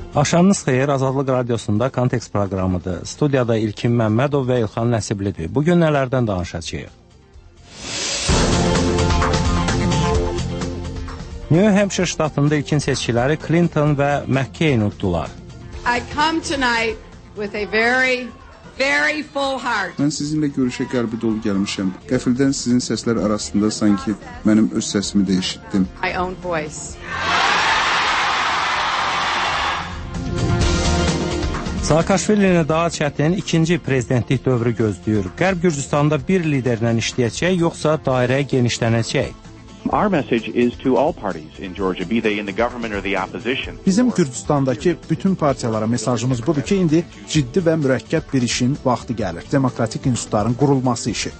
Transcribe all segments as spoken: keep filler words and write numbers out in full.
Axşamınız xeyir, Azadlıq Radiosunda Kontekst proqramıdır. Studiyada İlkin Məmmədov və İlxan Nəsiblidir. Bugün nələrdən danışacağıq? New Hampshire ştatında ilkin seçkiləri Clinton və McCain uddular. I come tonight with a very, very full heart. Mən sizinlə görüşə qəlbi dolu gəlmişəm. Qəfildən sizin səslər arasında sanki mənim öz səsimi də eşitdim. My own voice. Saakashvilini daha çətin ikinci prezidentlik dövrü gözləyir. Qərb Gürcüstanda bir liderlə işləyəcək, yoxsa dairə genişlənəcək? Our message is to all parties in Georgia, be they in the government or the opposition. Bizim Gürcüstandakı bütün partiyalara mesajımız budur ki, indi ciddi və mürəkkəb bir işin vaxtı gəlir. Demokratik institutların qurulması işi.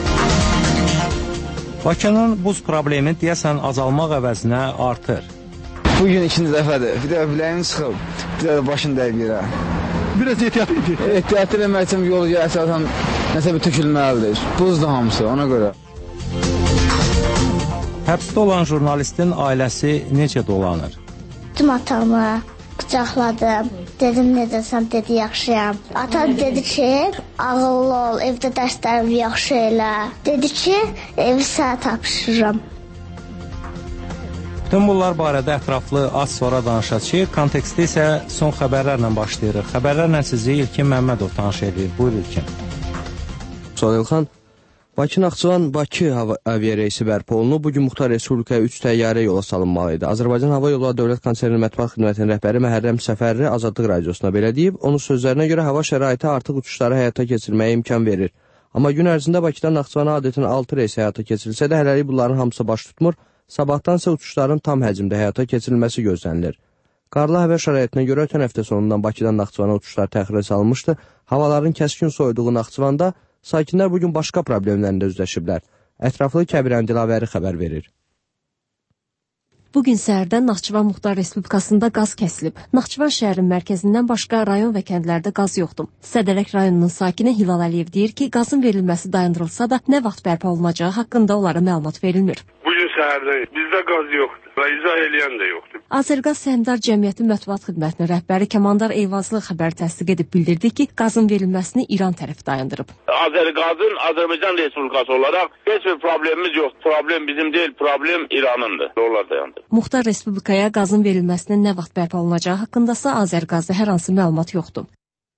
Bakının buz problemi deyəsən azalmaq əvəzinə artır. Bugün ikinci dəfədir. Bir də biləyim çıxıb, bir də başım dəyib yerə. Biraz ehtiyat edir. Ehtiyat eləmək üçün yolu əsasən nəsə bir tökülməlidir. Buzdur hamısı, ona görə. Həbsdə olan jurnalistin ailəsi necə dolanır? Tüm atamı qucaqladım. Dedim, necəsən, dedi, yaxşıyam. Atam dedi ki, ağıllı ol, evdə dərslərimi yaxşı elə. Dedi ki, evi sənə tapşırıram. Bütün bunlar barədə ətraflı az sonra danışacağıq. Kontekstdə isə son xəbərlərlə başlayırıq. Xəbərlərlə sizi İlkin Məmmədov tanış edir. Buyur İlkin. Soğan İlxan, Bakı-Naxçıvan-Bakı aviareysi bərpa olunub. Bugün Muxtar Respublikaya üç təyyarə yola salınmalı idi. Azərbaycan Hava Yolları Dövlət Konserinin Mətbuat Xidmətinin rəhbəri Məhərrəm Səfərli Azadlıq Radiosuna belə deyib. Onun sözlərinə görə hava şəraiti artıq uçuşları həyata keçirməyə imkan verir. Amma gün ərzində Bakıdan Naxçıvana adətən altı reys həyata keçirilsə də hələlik bunların hamısı baş tutmur. Sabahdansa uçuşların tam həcmdə həyata keçirilməsi gözlənilir. Qarlı hava şəraitinə görə ötən həftə sonundan Bakıdan Naxçıvana uçuşlar təxirə salınmışdı. Havaların kəskin soyuduğu Naxçıvanda sakinlər bugün başqa problemlərlə üzləşiblər. Ətraflı Kəbirən Dilavəri xəbər verir. Bugün səhərdən Naxçıvan Muxtar Respublikasında qaz kəsilib. Naxçıvan şəhərinin mərkəzindən başqa rayon və kəndlərdə qaz yoxdur. Sədərək rayonunun sakini Hilal Əliyev deyir ki, qazın verilməsi dayandırılsa da nə vaxt bərpa olunacağı haqqında onlara məlumat verilmir. Bugün səhərdə bizdə qaz yoxdur və izah eləyən də yoxdur. Azərqaz Səhmdar Cəmiyyəti Mətbuat Xidmətinin rəhbəri Kəmandar Eyvazlı xəbər təsdiq edib bildirdi ki, qazın verilməsini İran tərəfi dayandırıb. Azərqazın Azərbaycan Respublikası olaraq heç bir problemimiz yoxdur. Problem bizim deyil, problem İranındır. Onlar dayandırıb. Muxtar Respublikaya qazın verilməsinin nə vaxt bərpa olunacağı haqqındasa Azərqazda hər hansı məlumat yoxdur.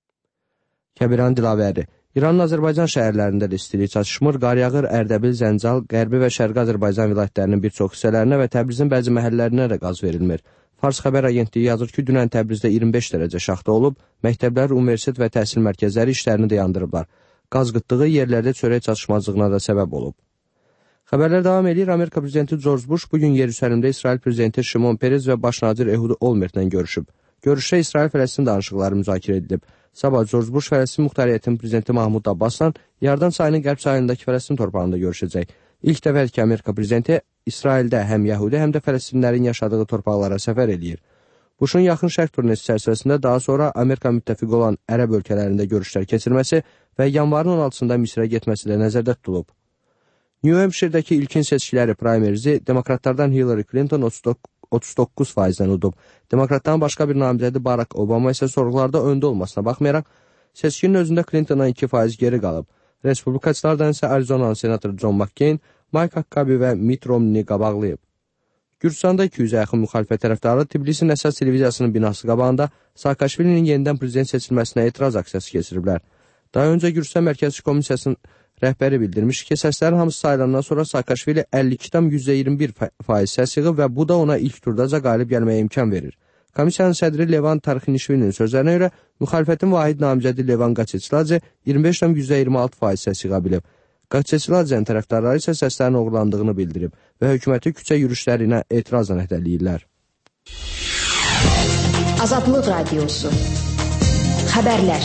Kəbirən Dilavəri. İranın Azərbaycan şəhərlərində də istilik çatışmır. Qaryağır, Ərdəbil, Zəncal, Qərbi və Şərqi Azərbaycan vilayətlərinin bir çox hissələrinə və Təbrizin bəzi məhəllələrinə də qaz verilmir. Fars xəbər agentliyi yazır ki, dünən Təbrizdə iyirmi beş dərəcə şaxta olub, məktəblər, universitet və təhsil mərkəzləri işlərini dayandırıblar. Qaz qıtlığı yerlərdə çörək çatışmazlığına da səbəb olub. Xəbərlər davam edir. Amerika prezidenti George Bush bugün Yerusəlimdə İsrail prezidenti Şimon Peres və baş nazir Ehud Olmertlə görüşüb. Görüşdə İsrail-Fələstin danışıqları müzakirə edilib. Sabah George Bush Fələstin Muxtariyyətinin prezidenti Mahmud Abbasla Yardan çayının qərb sahilindəki Fələstin torpağında görüşəcək. İlk dəfədir ki, Amerika prezidenti İsraildə həm Yəhudi, həm də Fələstinlərin yaşadığı torpaqlara səfər edir. Bushun yaxın şərq turnesi çərçivəsində daha sonra Amerika müttəfiqi olan ərəb ölkələrində görüşlər keçirməsi və yanvarın on altısında Misrə getməsi də nəzərdə tutulub. New Hampshire'dəki ilkin seçkiləri primerisi Demokratlardan Hillary Clinton otuz doqquz faizdən udub. Demokratların başqa bir namizədi Barack Obama isə sorğularda öndə olmasına baxmayaraq, seçkinin özündə Clinton'a iki faiz geri qalıb. Respublikaçılardan isə Arizona'nın senatoru John McCain, Mike Huckabee və Mitt Romney qabaqlayıb. Gürcüstanda iki yüzə yaxın müxalifət tərəfdarı Tbilisin əsas televiziyasının binası qabağında Saakashvilinin yenidən prezident seçilməsinə etiraz aksiyası keçiriblər. Daha öncə Gürcüstan Mərkəzi Komissiyasının rəhbəri bildirmiş ki, səslərin hamısı sayılandan sonra Saakashvili əlli iki tam yüzdə iyirmi bir faiz səs yığıb və bu da ona ilk turdaca qalib gəlməyə imkan verir. Komissiyanın sədri Levan Tarxinişvilinin sözlərinə görə müxalifətin vahid namizədi Levan Qaçeçiladze iyirmi beş tam yüzdə iyirmi altı faiz səs yığa bilib. Qaçeçiladzenin tərəfdarları isə səslərin oğurlandığını bildirib və hökuməti küçə yürüşləri ilə etirazla hədəliyirlər. Azadlıq Radiosu. Xəbərlər.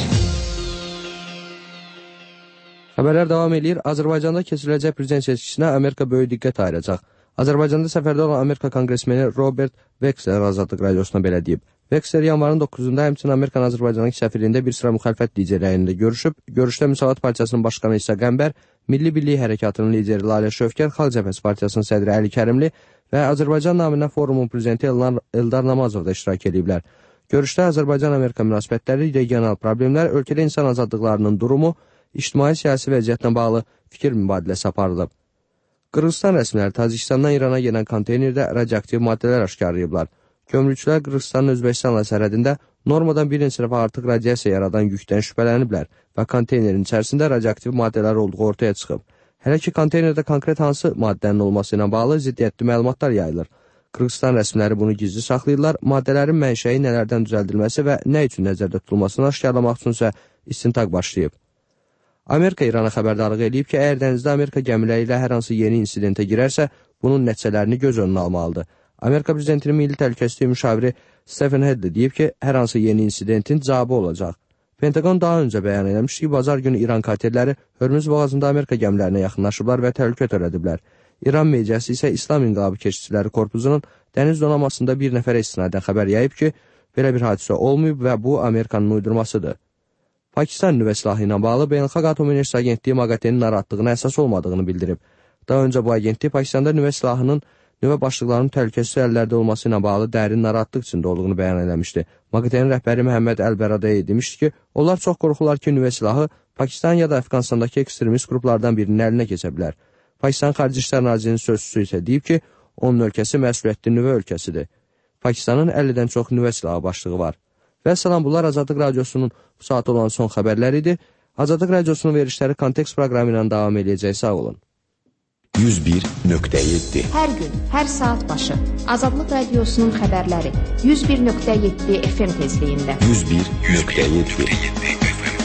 Xəbərlər davam edir. Azərbaycanda keçiriləcək prezident seçkisinə Amerika böyük diqqət ayıracaq. Azərbaycanda səfərdə olan Amerika konqresmeni Robert Wexler Azadlıq Radiosuna belə deyib. Wexler yanvarın doqquzunda həmçinin Amerikanın Azərbaycandakı səfirliyində bir sıra müxalifət liderlərində görüşüb. Görüşdə Müsavat Partiyasının başqanı İsa Qəmbər, Milli Birlik Hərəkatının lideri Lalə Şövkər, Xalq Cəbhəsi Partiyasının sədri Əli Kərimli və Azərbaycan naminə forumun prezidenti Eldar Namazov da iştirak ediblər. Görüşdə Azərbaycan-Amerika münasibətləri, regional problemlər, ölkədə insan azadlıqlarının durumu, ictimai-siyasi vəziyyətlə bağlı fikir mübadiləsi aparılıb. Qırğızstan rəsmiləri Tacikistandan İrana gedən konteynerdə radioaktiv maddələr aşkarlayıblar. Gömrükçülər Qırğızstanın Özbəkistanla sərhədində normadan bir neçə dəfə artıq radiasiya yaradan yükdən şübhələniblər və konteynerin içərisində radioaktiv maddələr olduğu ortaya çıxıb. Hələ ki, konteynerdə konkret hansı maddənin olması ilə bağlı ziddiyyətli məlumatlar yayılır. Qırğızstan rəsmiləri bunu gizli saxlayırlar, maddələrin mənşəyi nələrdən düzəldilməsi və nə üçün nəzərdə tutulmasını aşkarlamaq üçünsə istintaq başlayıb. Amerika İrana xəbərdarlıq edib ki, əgər dənizdə Amerika gəmiləri ilə hər hansı yeni insidentə girərsə, bunun nəticələrini göz önünə almalıdır. Amerika prezidentinin milli təhlükəsizlik müşaviri Stephen Hedley deyib ki, hər hansı yeni insidentin cavabı olacaq. Pentagon daha öncə bəyan eləmiş ki, bazar günü İran katerləri Hörmüz boğazında Amerika gəmilərinə yaxınlaşıblar və təhlükə törədiblər. İran mediası isə İslam İnqilabı Keşikçiləri Korpusunun dəniz donanmasında bir nəfərə istinadən xəbər yayıb ki, belə bir hadisə olmayıb və bu Amerikanın uydurmasıdır. Pakistan nüvə silahı ilə bağlı Beynəlxalq Atom Enerjisi Agentliyi MAGATE-nin narahatlığına əsas olmadığını bildirib. Daha öncə bu agentlik Pakistanda nüvə silahının nüvə başlıqlarının təhlükəsiz əllərdə olması ilə bağlı dərin narahatlıq içində olduğunu bəyan eləmişdi. MAGATE-nin rəhbəri Məhəmməd Əl-Bəradəyə demişdi ki, onlar çox qorxurlar ki, nüvə silahı Pakistan ya da Əfqanistandakı ekstremist qruplardan birinin əlinə keçə bilər. Pakistan Xarici İşlər Nazirinin sözçüsü isə deyib ki, onun ölkəsi məsuliyyətli nüvə ölkəsidir. Pakistanın əllidən çox nüvə silahı başlığı var. Və salam, bunlar Azadlıq Radiosunun bu saat olan son xəbərləri idi. Azadlıq Radiosunun verişləri Kontekst proqramı ilə davam edəcək. Sağ olun. yüz bir nöqtə yeddi Hər gün, hər saat başı Azadlıq Radiosunun xəbərləri yüz bir nöqtə yeddi F M tezliyində. yüz bir nöqtə yeddi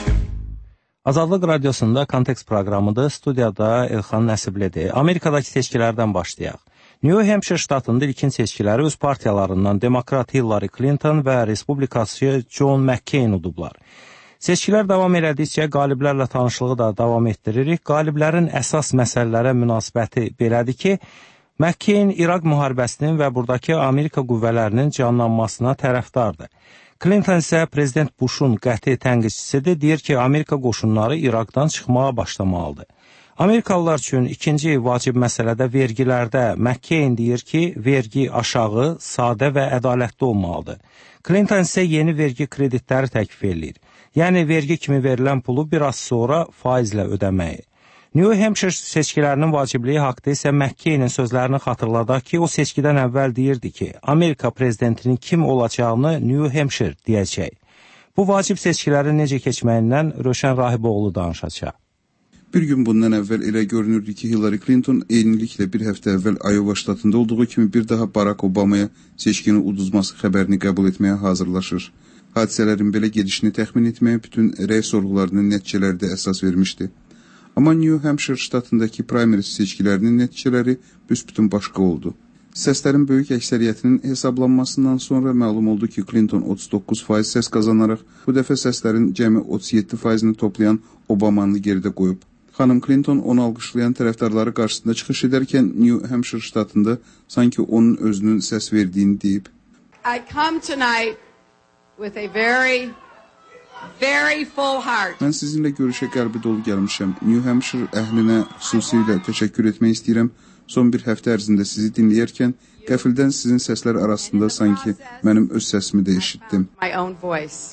Azadlıq Radiosunda Kontekst proqramıdır. Studiyada Elxan Nəsiblidir. Amerikadakı seçkilərdən başlayaq. New Hampshire ştatında ilkin seçkiləri öz partiyalarından Demokrat Hillary Clinton və Respublikası John McCain udublar. Seçkilər davam elədikcə qaliblərlə tanışlığı da davam etdiririk. Qaliblərin əsas məsələlərə münasibəti belədir ki, McCain İraq müharibəsinin və buradakı Amerika qüvvələrinin canlanmasına tərəfdardır. Clinton isə Prezident Bush'un qəti tənqidçisidir, deyir ki, Amerika qoşunları İraqdan çıxmağa başlamalıdır. Amerikalılar üçün ikinci vacib məsələdə vergilərdə McCain deyir ki, vergi aşağı, sadə və ədalətli olmalıdır. Clinton isə yeni vergi kreditləri təklif edir. Yəni, vergi kimi verilən pulu biraz sonra faizlə ödəməyi. New Hampshire seçkilərinin vacibliyi haqda isə McCainin sözlərini xatırladaq ki, o seçkidən əvvəl deyirdi ki, Amerika prezidentinin kim olacağını New Hampshire deyəcək. Bu vacib seçkilərin necə keçməyindən Röşən Rahiboğlu danışacaq. Bir gün bundan əvvəl elə görünürdü ki, Hillary Clinton eyniliklə bir həftə əvvəl Iowa ştatında olduğu kimi bir daha Barack Obamaya seçkini uduzması xəbərini qəbul etməyə hazırlaşır. Hadisələrin belə gedişini təxmin etməyə bütün rəy sorğularının nəticələri də əsas vermişdi. Amma New Hampshire ştatındakı primaries seçkilərinin nəticələri büsbütün başqa oldu. Səslərin böyük əksəriyyətinin hesablanmasından sonra məlum oldu ki, Clinton otuz doqquz faiz səs qazanaraq bu dəfə səslərin cəmi otuz yeddi faizini toplayan Obamanı geridə qoyub. Xanım Clinton onu alqışlayan tərəfdarları qarşısında çıxış edərkən New Hampshire ştatında sanki onun özünün səs verdiyini deyib. I come tonight with a very, very full heart. Mən sizinlə görüşə qəlbi dolu gəlmişəm. New Hampshire əhlinə xüsusilə təşəkkür etmək istəyirəm. Son bir həftə ərzində sizi dinləyərkən qəfildən sizin səslər arasında sanki mənim öz səsimi də eşitdim. My own voice.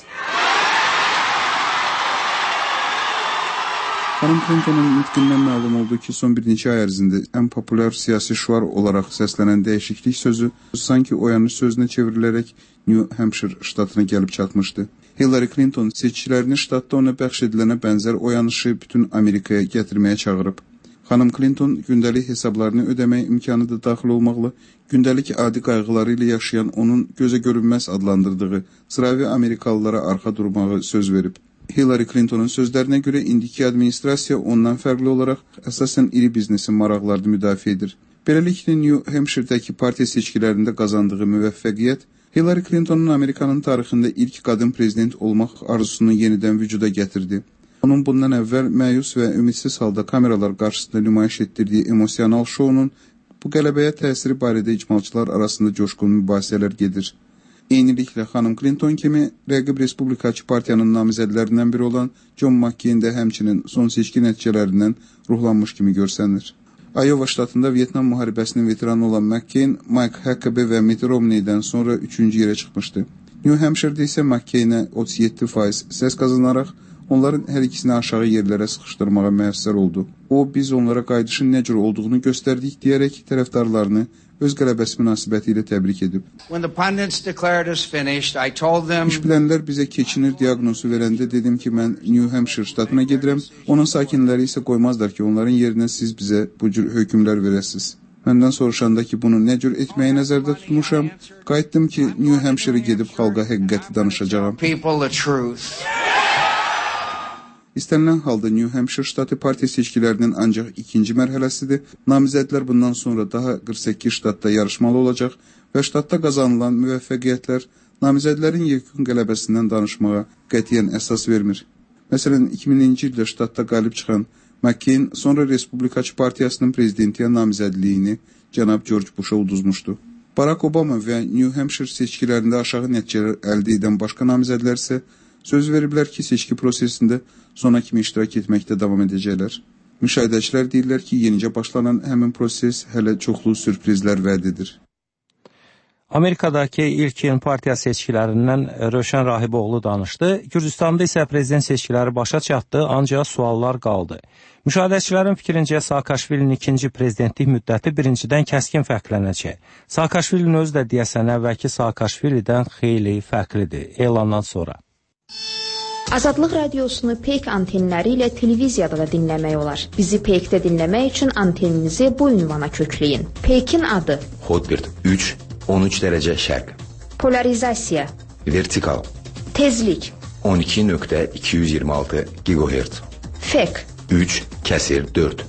Xanım Clinton'un nitqindən məlum oldu ki, son bir neçə ay ərzində ən populyar siyasi şüar olaraq səslənən dəyişiklik sözü sanki oyanış sözünə çevrilərək New Hampshire ştatına gəlib çatmışdı. Hillary Clinton seçkilərini ştatda ona bəxş edilənə bənzər oyanışı bütün Amerikaya gətirməyə çağırıb. Xanım Clinton gündəlik hesablarını ödəmək imkanı da daxil olmaqla gündəlik adi qayğıları ilə yaşayan onun gözə görünməz adlandırdığı sıravi Amerikalılara arxa durmağı söz verib. Hillary Clinton'un sözlərinə görə indiki administrasiya ondan fərqli olaraq əsasən iri biznesin maraqlarını müdafiə edir. Beləliklə New Hampshire'dəki partiya seçkilərində qazandığı müvəffəqiyyət Hillary Clinton'un Amerikanın tarixində ilk qadın prezident olmaq arzusunu yenidən vücuda gətirdi. Onun bundan əvvəl məyus və ümidsiz halda kameralar qarşısında nümayiş etdirdiyi emosional şounun bu qələbəyə təsiri barədə icmalçılar arasında coşqun mübahisələr gedir. Eyniliklə xanım Clinton kimi rəqib Respublikaçı partiyanın namizədlərindən biri olan John McCain də həmçinin son seçki nəticələrindən ruhlanmış kimi görsənir. Iowa ştatında Vyetnam müharibəsinin veteranı olan McCain, Mike Huckabee və Mitt Romney'dən sonra üçüncü yerə çıxmışdı. New Hampshire'da isə McCainə otuz yeddi faiz səs qazanaraq onların hər ikisini aşağı yerlərə sıxışdırmağa müəssər oldu. O, biz onlara qayıdışın nə cür olduğunu göstərdik deyərək tərəfdarlarını öz qələbəsi münasibəti ilə təbrik edib. İş bilənlər bizə keçinir diaqnozu verəndə dedim ki, mən New Hampshire ştatına gedirəm, onun sakinləri isə qoymazlar ki, onların yerinə siz bizə bu cür hökmlər verəsiniz. Məndən soruşanda ki, bunu nə cür etməyi nəzərdə tutmuşam, qayıtdım ki, New Hampshire'ı gedib xalqa həqiqəti danışacağam. İstənilən halda New Hampshire ştatı partiya seçkilərinin ancaq ikinci mərhələsidir. Namizədlər bundan sonra daha qırx səkkiz ştatda yarışmalı olacaq və ştatda qazanılan müvəffəqiyyətlər namizədlərin yekun qələbəsindən danışmağa qətiyyən əsas vermir. Məsələn, iki minci ildə ştatda qalib çıxan McCain sonra Respublikaçı Partiyasının prezidentiya namizədliyini cənab George Bush'a uduzmuşdu. Barack Obama və New Hampshire seçkilərində aşağı nəticələr əldə edən başqa namizədlər isə söz veriblər ki, seçki prosesində sona kimi iştirak etməkdə davam edəcəklər. Müşahidəçilər deyirlər ki, yenicə başlanan həmin proses hələ çoxlu sürprizlər vəd edir. Amerikadakı ilkin partiya seçkilərindən Rövşən Rahiboğlu danışdı. Gürcüstanda isə prezident seçkiləri başa çatdı, ancaq suallar qaldı. Müşahidəçilərin fikrincə Saakashvilinin ikinci prezidentlik müddəti birincidən kəskin fərqlənəcək. Saakashvilinin özü də deyəsən əvvəlki Saakashvilidən xeyli fərqlidir elandan sonra. Azadlıq radiosunu Peyk antenləri ilə televiziyada da dinləmək olar. Bizi Peykdə dinləmək üçün anteninizi bu ünvana kökləyin. Peykin adı Hotbird üç on üç dərəcə şərq. Polarizasiya Vertikal. Tezlik on iki nöqtə iki yüz iyirmi altı gigahertz. Fek üç kəsir dörd.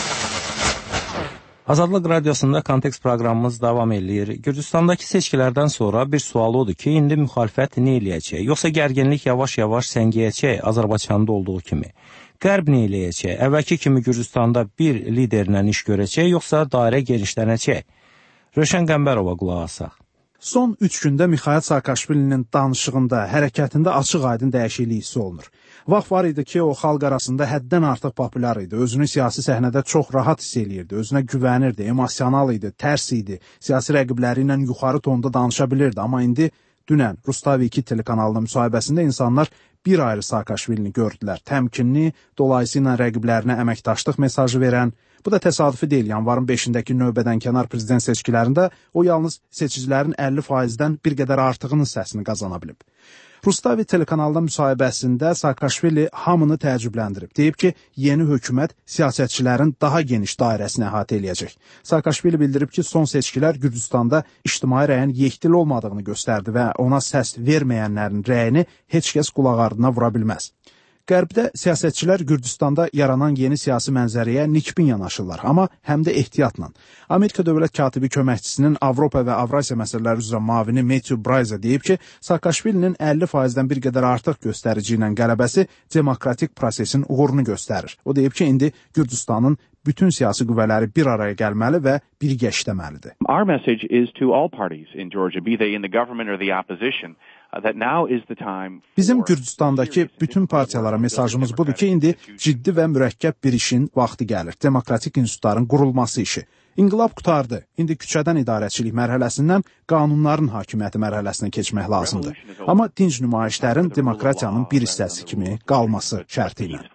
Azadlıq radiosunda kontekst proqramımız davam edir. Gürcüstandakı seçkilərdən sonra bir sual odur ki, indi müxalifət nə eləyəcək? Yoxsa gərginlik yavaş-yavaş səngiyəcək Azərbaycanda olduğu kimi? Qərb nə eləyəcək? Əvvəlki kimi Gürcüstanda bir liderlə iş görəcək, yoxsa dairə genişlənəcək? Rövşən Qəmbərova qulaq asaq. Son üç gündə Mikhail Saakashvilinin danışığında, hərəkətində açıq-aydın dəyişiklik hissi olunur. Vaxt var idi ki, o xalq arasında həddən artıq populyar idi, özünü siyasi səhnədə çox rahat hiss eləyirdi, özünə güvənirdi, emosional idi, tərs idi, siyasi rəqibləri ilə yuxarı tonda danışa bilirdi. Amma indi dünən Rustav iki telekanalının müsahibəsində insanlar bir ayrı Saakashvilini gördülər. Təmkinli, dolayısıyla rəqiblərinə əməkdaşlıq mesajı verən, bu da təsadüfi deyil. Yanvarın beşindəki növbədənkənar prezident seçkilərində o yalnız seçicilərin əlli faizdən bir qədər artığının səsini qazana bilib. Rustavi telekanalda müsahibəsində Saakashvili hamını təəccübləndirib. Deyib ki, yeni hökumət siyasətçilərin daha geniş dairəsini əhatə eləyəcək. Saakashvili bildirib ki, son seçkilər Gürcüstanda ictimai rəyin yekdil olmadığını göstərdi və ona səs verməyənlərin rəyini heç kəs qulaq ardına vura bilməz. Qərbdə siyasətçilər Gürcüstanda yaranan yeni siyasi mənzərəyə nikbin yanaşırlar, amma həm də ehtiyatla. Amerika dövlət katibi köməkçisinin Avropa və Avrasiya məsələləri üzrə mavini Matthew Bryza deyib ki, Saakashvilinin əlli faizdən bir qədər artıq göstərici ilə qələbəsi demokratik prosesin uğurunu göstərir. O deyib ki, indi Gürcüstanın bütün siyasi qüvvələri bir araya gəlməli və birgə işləməlidir. Our message is to all parties in Georgia, be they in the government or the opposition. Bizim Gürcüstandakı bütün partiyalara mesajımız budur ki, indi ciddi və mürəkkəb bir işin vaxtı gəlir. Demokratik institutların qurulması işi. İnqilab qutardı. İndi küçədən idarəçilik mərhələsindən qanunların hakimiyyəti mərhələsinə keçmək lazımdır. Amma dinc nümayişlərin demokratiyanın bir hissəsi kimi qalması şərti ilə.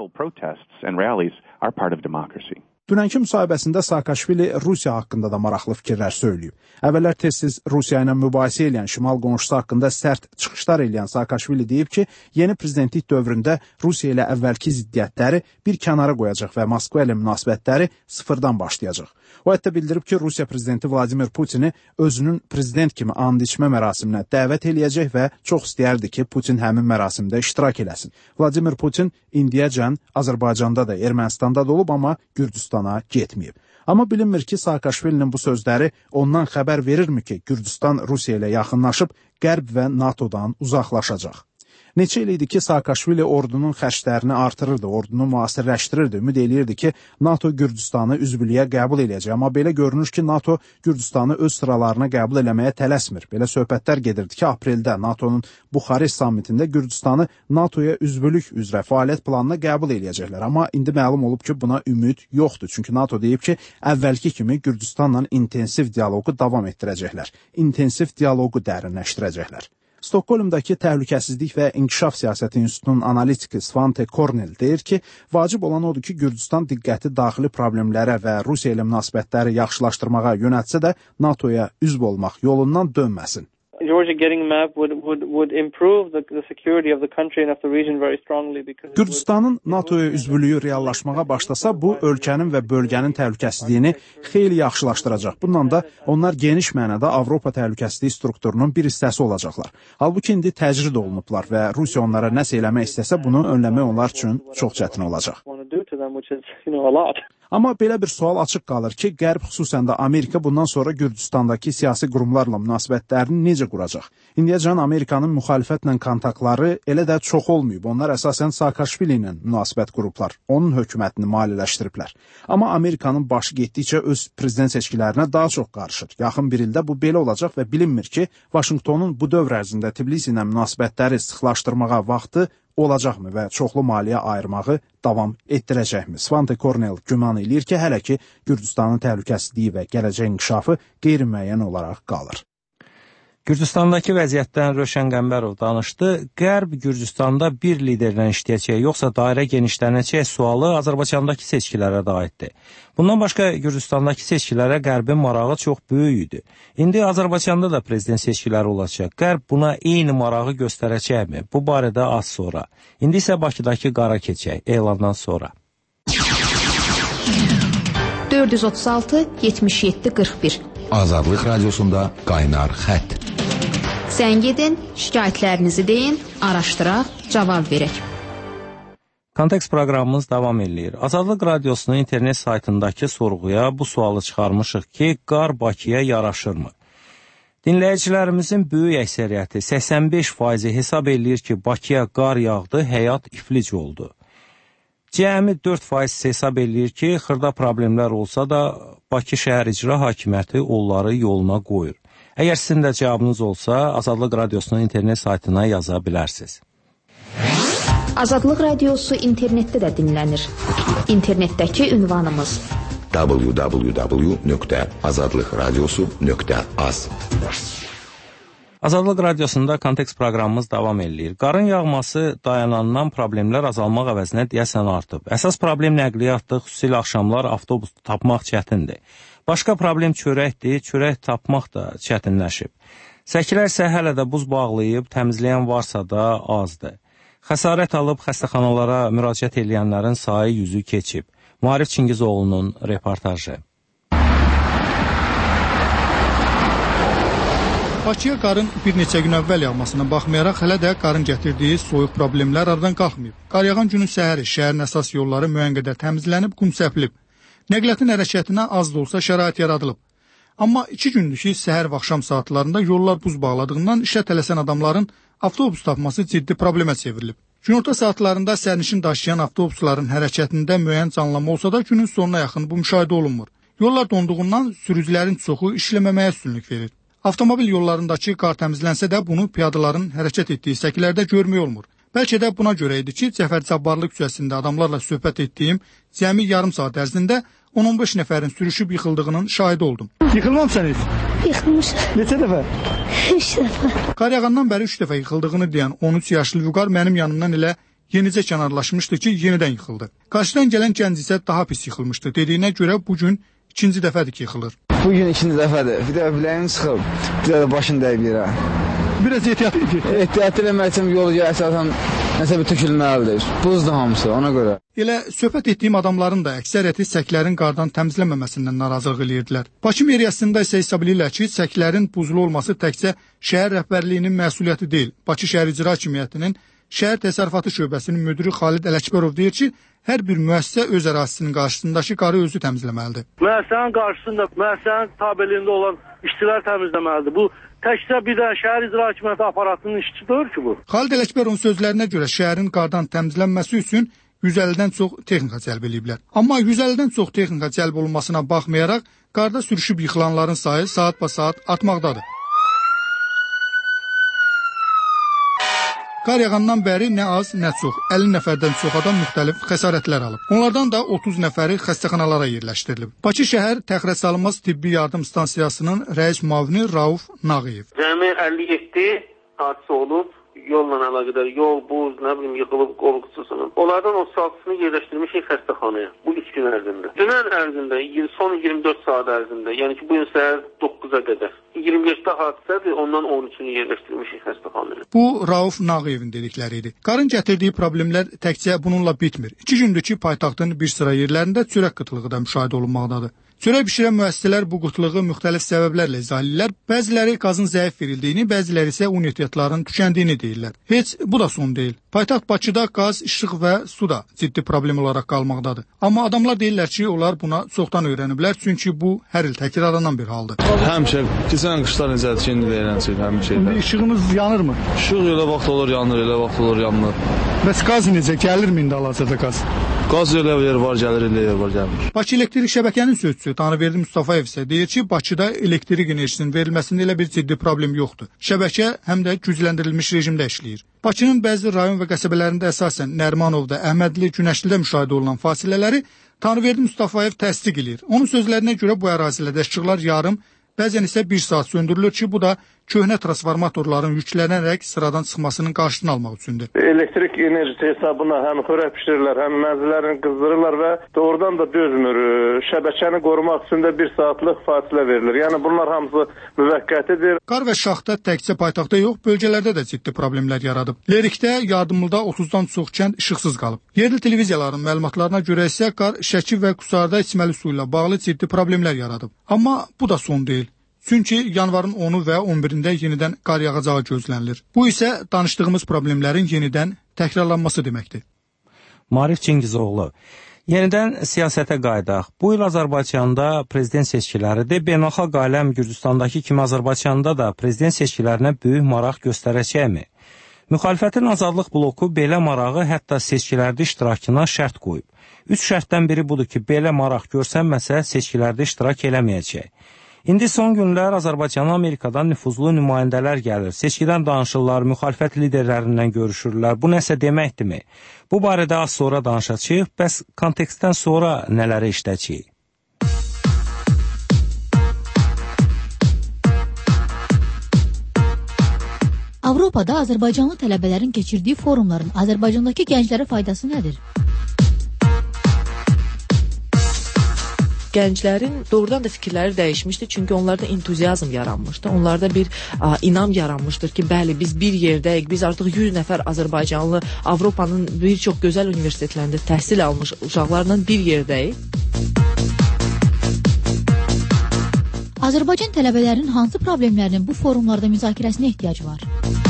Dünənki müsahibəsində Saakashvili Rusiya haqqında da maraqlı fikirlər söyləyib. Əvvəllər tez-tez Rusiya ilə mübahisə edən şimal qonşusu haqqında sərt çıxışlar edən Saakashvili deyib ki, yeni prezidentlik dövründə Rusiya ilə əvvəlki ziddiyyətləri bir kənara qoyacaq və Moskva ilə münasibətləri sıfırdan başlayacaq. O hətta bildirib ki, Rusiya prezidenti Vladimir Putini özünün prezident kimi and içmə mərasiminə dəvət eləyəcək və çox istəyərdi ki, Putin həmin mərasimdə iştirak eləsin. Vladimir Putin indiyəcən Azərbaycanda da, Ermənistanda da olub, amma Gürcüstana getməyib. Amma bilinmir ki, Saakashvilinin bu sözləri ondan xəbər verirmi ki, Gürcüstan Rusiya ilə yaxınlaşıb Qərb və NATOdan uzaqlaşacaq. Neçə il idi ki, Saakashvili ordunun xərclərini artırırdı, ordunu müasirləşdirirdi, ümid eləyirdi ki, NATO Gürcüstanı üzvlüyə qəbul eləyəcək. Amma belə görünür ki, NATO Gürcüstanı öz sıralarına qəbul eləməyə tələsmir. Belə söhbətlər gedirdi ki, apreldə NATOnun Buxarest sammitində Gürcüstanı NATOya üzvlük üzrə fəaliyyət planına qəbul eləyəcəklər. Amma indi məlum olub ki, buna ümid yoxdur. Çünki NATO deyib ki, əvvəlki kimi Gürcüstanla intensiv dialoqu davam etdirəcəklər. İntensiv dialoqu dərinləşdirəcəklər. Stokholmdakı Təhlükəsizlik və İnkişaf Siyasəti İnstitutunun analitiki Svante Kornel deyir ki, vacib olan odur ki, Gürcüstan diqqəti daxili problemlərə və Rusiya ilə münasibətləri yaxşılaşdırmağa yönəltsə də NATO-ya üzv olmaq yolundan dönməsin. Georgia getting a map would, would, would improve the, the security of the country and of the region very strongly because Gürcüstanın NATOya üzvlüyü reallaşmağa başlasa, bu ölkənin və bölgənin təhlükəsizliyini xeyli yaxşılaşdıracaq. Bundan da onlar geniş mənada Avropa təhlükəsizlik strukturunun bir hissəsi olacaqlar. Halbuki indi təcrid olunublar və Rusiya onlara nəsə eləmək istəsə, bunu önləmək onlar üçün çox çətin olacaq. Amma belə bir sual açıq qalır ki, Qərb, xüsusən də Amerika bundan sonra Gürcüstandakı siyasi qurumlarla münasibətlərini necə quracaq? İndiyəcən Amerikanın müxalifətlə kontaktları elə də çox olmayıb. Onlar əsasən Saakashvili ilə münasibət qurublar, onun hökumətini maliyyələşdiriblər. Amma Amerikanın başı getdikcə öz prezident seçkilərinə daha çox qarışır. Yaxın bir ildə bu belə olacaq və bilinmir ki, Vaşinqtonun bu dövr ərzində Tbilisi ilə münasibətləri sıxlaşdırmağa vaxtı olacaqmı və çoxlu maliyyə ayırmağı davam etdirəcəkmi? Svante Kornel güman eləyir ki, hələ ki Gürcüstanın təhlükəsizliyi və gələcək inkişafı qeyri-müəyyən olaraq qalır. Gürcüstandakı vəziyyətdən Rövşən Qəmbərov danışdı. Qərb Gürcüstanda bir liderlə işləyəcək, yoxsa dairə genişlənəcək sualı Azərbaycandakı seçkilərə də aiddir. Bundan başqa Gürcüstandakı seçkilərə Qərbin marağı çox böyük idi. İndi Azərbaycanda da prezident seçkiləri olacaq. Qərb buna eyni marağı göstərəcəkmi? Bu barədə az sonra. İndi isə Bakıdakı qara keçək elandan sonra. dörd yüz otuz altı yetmiş yeddi qırx bir Azadlıq Radiosunda qaynar xətt. Zəng edin, şikayətlərinizi deyin, araşdıraq, cavab verək. Kontekst proqramımız davam edir. Azadlıq Radiosunun internet saytındakı sorğuya bu sualı çıxarmışıq ki, qar Bakıya yaraşırmı? Dinləyicilərimizin böyük əksəriyyəti səksən beş faizi hesab eləyir ki, Bakıya qar yağdı, həyat iflic oldu. Cəmi dörd faiz hesab eləyir ki, xırda problemlər olsa da Bakı şəhər icra hakimiyyəti onları yoluna qoyur. Əgər sizin də cavabınız olsa, Azadlıq Radiosunun internet saytına yaza bilərsiniz. Azadlıq Radiosu internetdə də dinlənir. İnternetdəki ünvanımız w w w nöqtə azadlıq radiosu nöqtə az. Azadlıq Radiosunda kontekst proqramımız davam edir. Qarın yağması dayanandan problemlər azalmaq əvəzinə deyəsən artıb. Əsas problem nəqliyyatdır, xüsusilə axşamlar avtobus tapmaq çətindir. Başqa problem çörəkdir, çörək tapmaq da çətinləşib. Səkilər isə hələ də buz bağlayıb, təmizləyən varsa da azdır. Xəsarət alıb xəstəxanalara müraciət edənlərin sayı yüzü keçib. Maarif Çingizoğlu'nun reportajı. Bakıya qarın bir neçə gün əvvəl yağmasına baxmayaraq hələ də qarın gətirdiyi soyuq problemlər aradan qalxmayıb. Qar yağan günün səhəri şəhərin əsas yolları müəyyən qədər təmizlənib, qum səpilib. Nəqliyyatın hərəkətinə az da olsa şərait yaradılıb. Amma iki gündür ki, səhər və axşam saatlarında yollar buz bağladığından işə tələsən adamların avtobus tapması ciddi problemə çevrilib. Günorta saatlarında sərnişin daşıyan avtobusların hərəkətində müəyyən canlanma olsa da günün sonuna yaxın bu müşahidə olunmur. Yollar donduğundan sürücülərin çoxu işləməməyə üstünlük verir. Avtomobil yollarındakı qar təmizlənsə də bunu piyadaların hərəkət etdiyi səkilərdə görmək olmur. Bəlkə də buna görə idi ki, Cəfər Cabbarlı küçəsində adamlarla söhbət etdiyim cəmi yarım saat ərzində on on beş nəfərin sürüşüb yıxıldığının şahidi oldum. Yıxılmamısınız? Yıxılmışam. Neçə dəfə? üç dəfə. Qar yağandan bəri üç dəfə yıxıldığını deyən on üç yaşlı Vüqar mənim yanımdan elə yenicə kənarlaşmışdı ki, yenidən yıxıldı. Qarşıdan gələn gənc isə daha pis yıxılmışdı. Dediyinə görə bugün ikinci dəfədir ki, yıxılır. Bugün ikinci dəfədir. Bir də biləyim çıxıb, bir də başım dəyib yerə. Biraz ehtiyat edir. Ehtiyat eləmək üçün yolu əsasən nəsə bir tökülməlidir. Buzdur hamısı, ona görə. Elə söhbət etdiyim adamların da əksəriyyəti səklərin qardan təmizlənməməsindən narazılıq edirdilər. Bakı meriyasında isə hesab edirlər ki, səklərin buzlu olması təkcə şəhər rəhbərliyinin məsuliyyəti deyil. Bakı şəhər icra hakimiyyətinin şəhər təsərrüfatı şöbəsinin müdiri Xalid Ələkbərov deyir ki, hər bir müəssisə öz ərazisinin qarşısındakı qarı özü təmizləməlidir. Müəssisənin qarşısında, müəssisənin tabeliyində olan işçilər təmizləməlidir. Bu təkcə bir də şəhər icra hakimiyyəti aparatının işçisi deyil ki bu. Xalid Ələkbərovun sözlərinə görə şəhərin qardan təmizlənməsi üçün yüz əllidən çox texnika cəlb ediblər. Amma yüz əllidən çox texnika cəlb olunmasına baxmayaraq, qarda sürüşüb yıxılanların sayı saat ba saat artmaqdadır. Qar yağandan bəri nə az, nə çox, əlli nəfərdən çox adam müxtəlif xəsarətlər alıb. Onlardan da otuz nəfəri xəstəxanalara yerləşdirilib. Bakı şəhər təxirəsalınmaz tibbi yardım stansiyasının rəis müavini Rauf Nağıyev. Cəmi əlli yeddi hadisə olub, yolla əlaqədar yol, buz, nə bilim, yıxılıb, qolqusuzunun. Onlardan otuz altısını yerləşdirmişik xəstəxanaya bu üç gün ərzində. Dünən ərzində, son iyirmi dörd saat ərzində, yəni ki, bu gün səhər doqquza qədər. iyirmi beşdə hadisədir, ondan on üçünü yerləşdirmişik xəstəxanaya. Bu, Rauf Nağıyevin dedikləri idi. Qarın gətirdiyi problemlər təkcə bununla bitmir. İki gündür ki, paytaxtın bir sıra yerlərində çörək qıtlığı da müşahidə olunmaqdadır. Çörək bişirən müəssisələr bu qıtlığı müxtəlif səbəblərlə izah edirlər. Bəziləri qazın zəif verildiyini, bəziləri isə un ehtiyatlarının tükəndiyini deyirlər. Heç bu da son deyil. Paytaxt Bakıda qaz, işıq və su da ciddi problem olaraq qalmaqdadır. Amma adamlar deyirlər ki, onlar buna çoxdan öyrəniblər, çünki bu hər il təkrarlanan bir haldır. Həmişə keçən qışlar necədir ki, indi deyirəm, həmin şeylər. İndi işığınız yanırmı? İşıq elə vaxt olur yanır, elə vaxt olur yanmır. Bəs qaz necə? Gəlirmi indi hal-hazırda qaz? Qaz elə yer var, gəlir, elə yer var, gəlmir. Bakı Elektrik Şəbəkənin sözçüsü Tanrıverdi Mustafayev isə deyir ki, Bakıda elektrik enerjisinin verilməsində elə bir ciddi problem yoxdur. Şəbəkə həm də gücləndirilmiş rejimdə işləyir. Bakının bəzi rayon və qəsəbələrində əsasən Nərimanovda, Əhmədli, Günəşlidə müşahidə olunan fasilələri Tanrıverdi Mustafayev təsdiq edir. Onun sözlərinə görə bu ərazilərdə işıqlar yarım, bəzən isə bir saat söndürülür ki, bu da köhnə transformatorların yüklənərək sıradan çıxmasının qarşısını almaq üçündür. Elektrik enerjisi hesabına həm xörək pişirirlər, həm mənzillərini qızdırırlar və doğrudan da dözmür. Şəbəkəni qorumaq üçün də bir saatlıq fasilə verilir. Yəni bunlar hamısı müvəqqətidir. Qar və şaxta təkcə paytaxtda yox, bölgələrdə də ciddi problemlər yaradıb. Lerikdə yardımlıda otuzdan çox kənd işıqsız qalıb. Yerli televiziyaların məlumatlarına görə isə qar Şəki və Qusarda içməli su ilə bağlı ciddi problemlər yaradıb. Amma bu da son deyil. Çünki yanvarın onu və on birində yenidən qar yağacağı gözlənilir. Bu isə danışdığımız problemlərin yenidən təkrarlanması deməkdir. Marif Cingizoğlu, yenidən siyasətə qaydaq. Bu il Azərbaycanda prezident seçkiləridir. Beynəlxalq aləm Gürcüstandakı kimi Azərbaycanda da prezident seçkilərinə böyük maraq göstərəcəkmi? Müxalifətin Azadlıq bloku belə marağı hətta seçkilərdə iştirakına şərt qoyub. Üç şərtdən biri budur ki, belə maraq görsənməsə seçkilərdə iştirak eləməyəcək. İndi son günlər Azərbaycana Amerikadan nüfuzlu nümayəndələr gəlir. Seçkidən danışırlar, müxalifət liderlərindən görüşürlər. Bu nəsə deməkdirmi? Bu barədə az sonra danışacağıq. Bəs kontekstdən sonra nələrə işləyəcəyik? Avropada Azərbaycanlı tələbələrin keçirdiyi forumların Azərbaycandakı gənclərə faydası nədir? Gənclərin doğrudan da fikirləri dəyişmişdi, çünki onlarda entuziazm yaranmışdı. Onlarda bir a, inam yaranmışdır ki, bəli, biz bir yerdəyik, biz artıq yüz nəfər Azərbaycanlı Avropanın bir çox gözəl universitetlərində təhsil almış uşaqlarla bir yerdəyik. Azərbaycan tələbələrinin hansı problemlərinin bu forumlarda müzakirəsinə ehtiyacı var?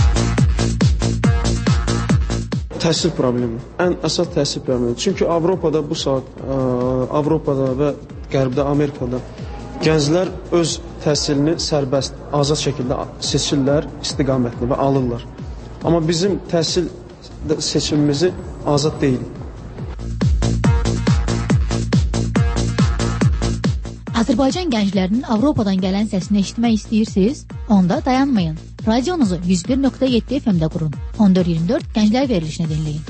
Təhsil problemi. Ən əsas təhsil problemi. Çünki Avropada bu saat, ə, Avropada və Qərbdə, Amerikada gənclər öz təhsilini sərbəst, azad şəkildə seçirlər, istiqamətli və alırlar. Amma bizim təhsil seçimimizi azad deyil. Azərbaycan gənclərinin Avropadan gələn səsini eşitmək istəyirsiniz? Onda dayanmayın. Radionuzu yüz bir nöqtə yeddi F M-də qurun. on dörd iyirmi dörd gənclər verilişini dinləyin.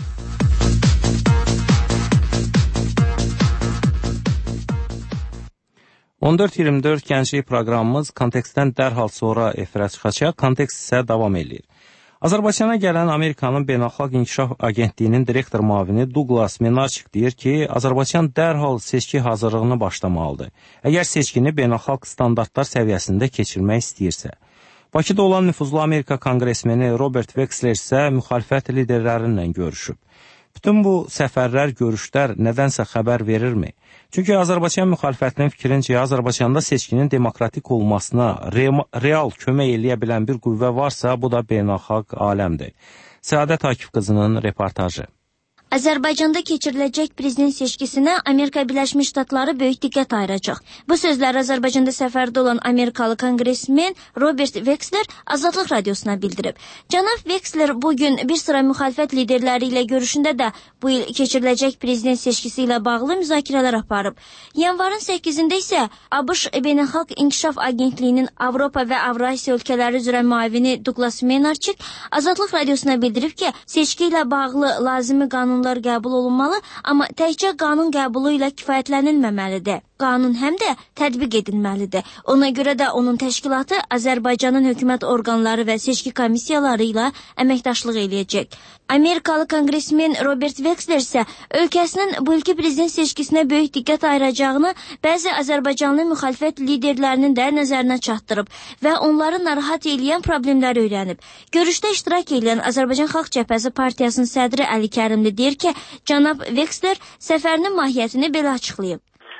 on dörd iyirmi dörd gənclik proqramımız kontekstdən dərhal sonra efirə çıxacaq. Kontekst isə davam edir. Azərbaycana gələn Amerikanın Beynəlxalq İnkişaf Agentliyinin direktor müavini Douglas Menarchik deyir ki, Azərbaycan dərhal seçki hazırlığını başlamalıdır. Əgər seçkini beynəlxalq standartlar səviyyəsində keçirmək istəyirsə. Bakıda olan nüfuzlu Amerika konqresmeni Robert Wexler isə müxalifət liderlərinlə görüşüb. Bütün bu səfərlər, görüşlər nədənsə xəbər verirmi? Çünki Azərbaycan müxalifətinin fikrincə Azərbaycanda seçkinin demokratik olmasına re real kömək eləyə bilən bir qüvvə varsa, bu da beynəlxalq aləmdir. Səadət Akif qızının reportajı. Azərbaycanda keçiriləcək prezident seçkisinə Amerika Birləşmiş Ştatları böyük diqqət ayıracaq. Bu sözləri Azərbaycanda səfərdə olan Amerikalı konqresmen Robert Wexler Azadlıq Radiosuna bildirib. Cənab Wexler bugün bir sıra müxalifət liderləri ilə görüşündə də bu il keçiriləcək prezident seçkisi ilə bağlı müzakirələr aparıb. Yanvarın səkkizində isə ABŞ Beynəlxalq İnkişaf Agentliyinin Avropa və Avrasiya ölkələri üzrə müavini Douglas Menarchik Azadlıq Radiosuna bildirib ki, seçki ilə bağlı lazımi qanun qəbul olunmalı, amma təkcə qanun qəbulu ilə kifayətlənilməməlidir. qanun həm də tətbiq edilməlidir. Ona görə də onun təşkilatı Azərbaycanın hökumət orqanları və seçki komissiyaları ilə əməkdaşlıq eləyəcək. Amerikalı konqresmen Robert Wexler isə ölkəsinin bu ilki prezident seçkisinə böyük diqqət ayıracağını bəzi Azərbaycanlı müxalifət liderlərinin də nəzərinə çatdırıb və onları narahat eləyən problemləri öyrənib. Görüşdə iştirak edən Azərbaycan Xalq Cəbhəsi Partiyasının sədri Əli Kərimli deyir ki, cənab Wexler səfərinin mahiyyətini belə açıqlayıb.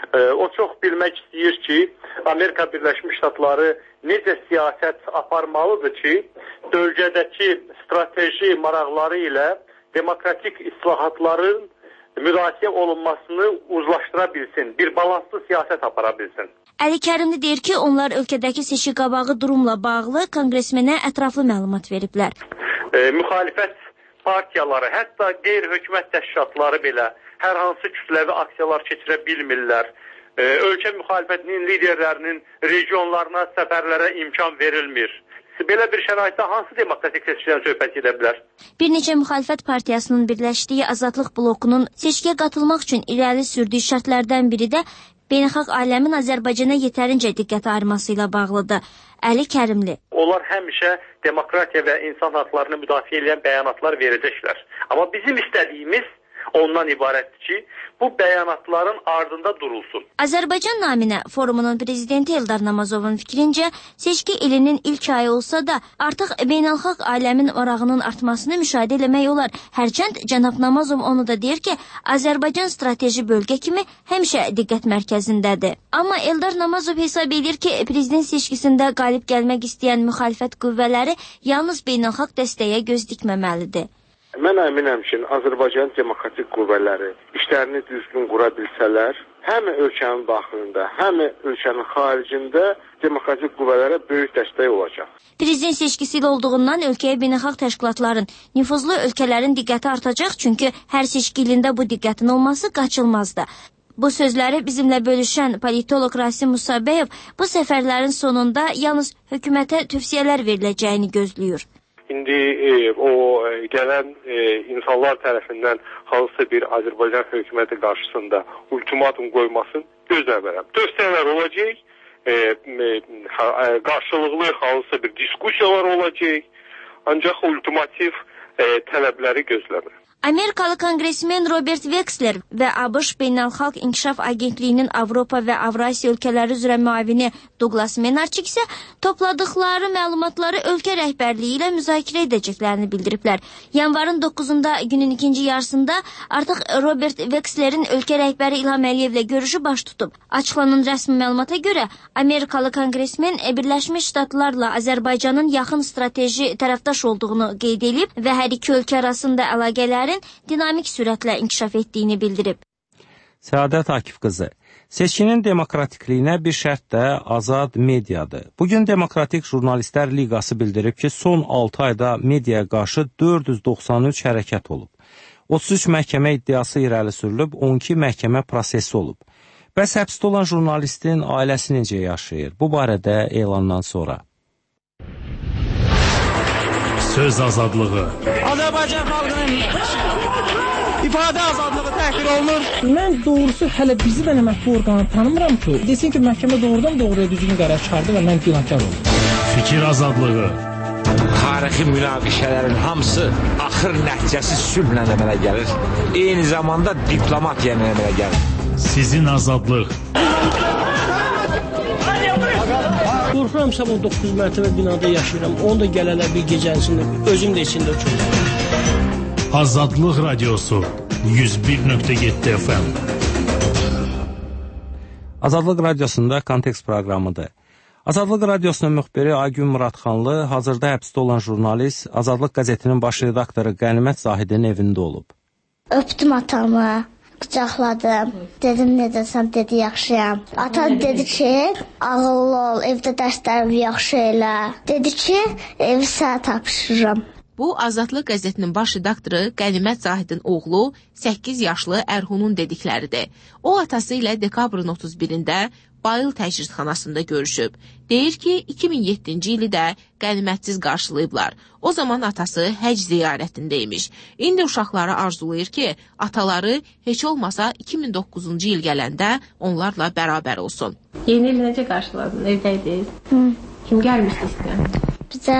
O çox bilmək istəyir ki, Amerika Birləşmiş Ştatları necə siyasət aparmalıdır ki, bölgədəki strateji maraqları ilə demokratik islahatların müdafiə olunmasını uzlaşdıra bilsin, bir balanslı siyasət apara bilsin. Əli Kərimli deyir ki, onlar ölkədəki seçki qabağı durumla bağlı konqresmenə ətraflı məlumat veriblər. E, müxalifət partiyaları, hətta qeyri-hökumət təşkilatları belə hər hansı kütləvi aksiyalar keçirə bilmirlər. Ee, ölkə müxalifətinin liderlərinin regionlarına səfərlərə imkan verilmir. Belə bir şəraitdə hansı demokratik seçkidən söhbət edə bilər? Bir neçə müxalifət partiyasının birləşdiyi Azadlıq blokunun seçkiyə qatılmaq üçün irəli sürdüyü şərtlərdən biri də beynəlxalq aləmin Azərbaycana yetərincə diqqət ayırması ilə bağlıdır. Əli Kərimli. Onlar həmişə demokratiya və insan haqlarını müdafiə edən bəyanatlar verəcəklər. Amma bizim istədiyimiz ondan ibarətdir ki, bu bəyanatların ardında durulsun. Azərbaycan naminə forumunun prezidenti Eldar Namazovun fikrincə, seçki ilinin ilk ayı olsa da artıq beynəlxalq aləmin marağının artmasını müşahidə eləmək olar. Hərçənd cənab Namazov onu da deyir ki, Azərbaycan strateji bölgə kimi həmişə diqqət mərkəzindədir. Amma Eldar Namazov hesab edir ki, prezident seçkisində qalib gəlmək istəyən müxalifət qüvvələri yalnız beynəlxalq dəstəyə göz dikməməlidir. Mən əminəm ki, Azərbaycan demokratik qüvvələri işlərini düzgün qura bilsələr, həm ölkənin daxilində, həm ölkənin xaricində demokratik qüvvələrə böyük dəstək olacaq. Prezident seçkisi ilə olduğundan ölkəyə beynəlxalq təşkilatların, nüfuzlu ölkələrin diqqəti artacaq, çünki hər seçki ilində bu diqqətin olması qaçılmazdır. Bu sözləri bizimlə bölüşən politolog Rasim Musabeyev bu səfərlərin sonunda yalnız hökumətə tövsiyələr veriləcəyini gözləyir. İndi e, o e, gələn e, insanlar tərəfindən hansısa bir Azərbaycan hökuməti qarşısında ultimatum qoymasını gözləmirəm. Tövsiyələr olacaq, e, e, qarşılıqlı hansısa bir diskusiyalar olacaq, ancaq ultimativ e, tələbləri gözləmirəm. Amerikalı konqresmen Robert Wexler və ABŞ Beynəlxalq İnkişaf Agentliyinin Avropa və Avrasiya ölkələri üzrə müavini Douglas Menarchik isə topladıqları məlumatları ölkə rəhbərliyi ilə müzakirə edəcəklərini bildiriblər. Yanvarın doqquzunda günün ikinci yarısında artıq Robert Wexlerin ölkə rəhbəri İlham Əliyevlə görüşü baş tutub. Açıqlanan rəsmi məlumata görə Amerikalı konqresmen Birləşmiş Ştatlarla Azərbaycanın yaxın strateji tərəfdaş olduğunu qeyd edib və hər iki ölkə arasında əlaqələrin dinamik sürətlə inkişaf etdiyini bildirib. Səadət Akif qızı, seçkinin demokratikliyinə bir şərt də azad mediadır. Bugün Demokratik Jurnalistlər Liqası bildirib ki, son altı ayda mediaya qarşı dörd yüz doxsan üç hərəkət olub. otuz üç məhkəmə iddiası irəli sürülüb, on iki məhkəmə prosesi olub. Bəs həbsdə olan jurnalistin ailəsi necə yaşayır? Bu barədə elandan sonra. Söz azadlığı. Azərbaycan xalqının ifadə azadlığı təhqir olunur. Mən doğrusu hələ bizi də mətbu orqanı tanımıram ki, desin ki, məhkəmə doğrudan doğruya düzgün qərar çıxardı və mən günahkar oldum. Fikir azadlığı. Tarixi münaqişələrin hamısı axır nəticəsi sülhlə əmələ gəlir. Eyni zamanda diplomatiya əmələ gəlir. Sizin azadlıq. Qorxuramsa bu doqquz mərtəbə binada yaşayıram. Onu da gələlər bir gecənsində, özüm də içində uçurum. Azadlıq Radiosu yüz bir nöqtə yeddi F M. Azadlıq Radiosunda Kontekst proqramıdır. Azadlıq Radiosunun müxbiri Aygün Muradxanlı hazırda həbsdə olan jurnalist Azadlıq qəzetinin baş redaktoru Qənimət Zahidin evində olub. Öpdüm atamı. Qucaqladım. Dedim, necəsən? Dedi, yaxşıyam. Atam dedi ki, ağıllı ol, evdə dərslərimi yaxşı elə. Dedi ki, evi sənə tapşırıram. Bu, Azadlıq qəzetinin baş redaktoru Qənimət Zahidin oğlu səkkiz yaşlı Ərhunun dedikləridir. O, atası ilə dekabrın otuz birində Bayıl təcridxanasında görüşüb. Deyir ki, iki min yeddinci ili də qənimətsiz qarşılayıblar. O zaman atası həc ziyarətindəymiş. İndi uşaqları arzulayır ki, ataları heç olmasa iki min doqquzuncu il gələndə onlarla bərabər olsun. Yeni il necə qarşıladın? Evdəydiniz? Hı. Kim gəlmişdi sizə? Bizə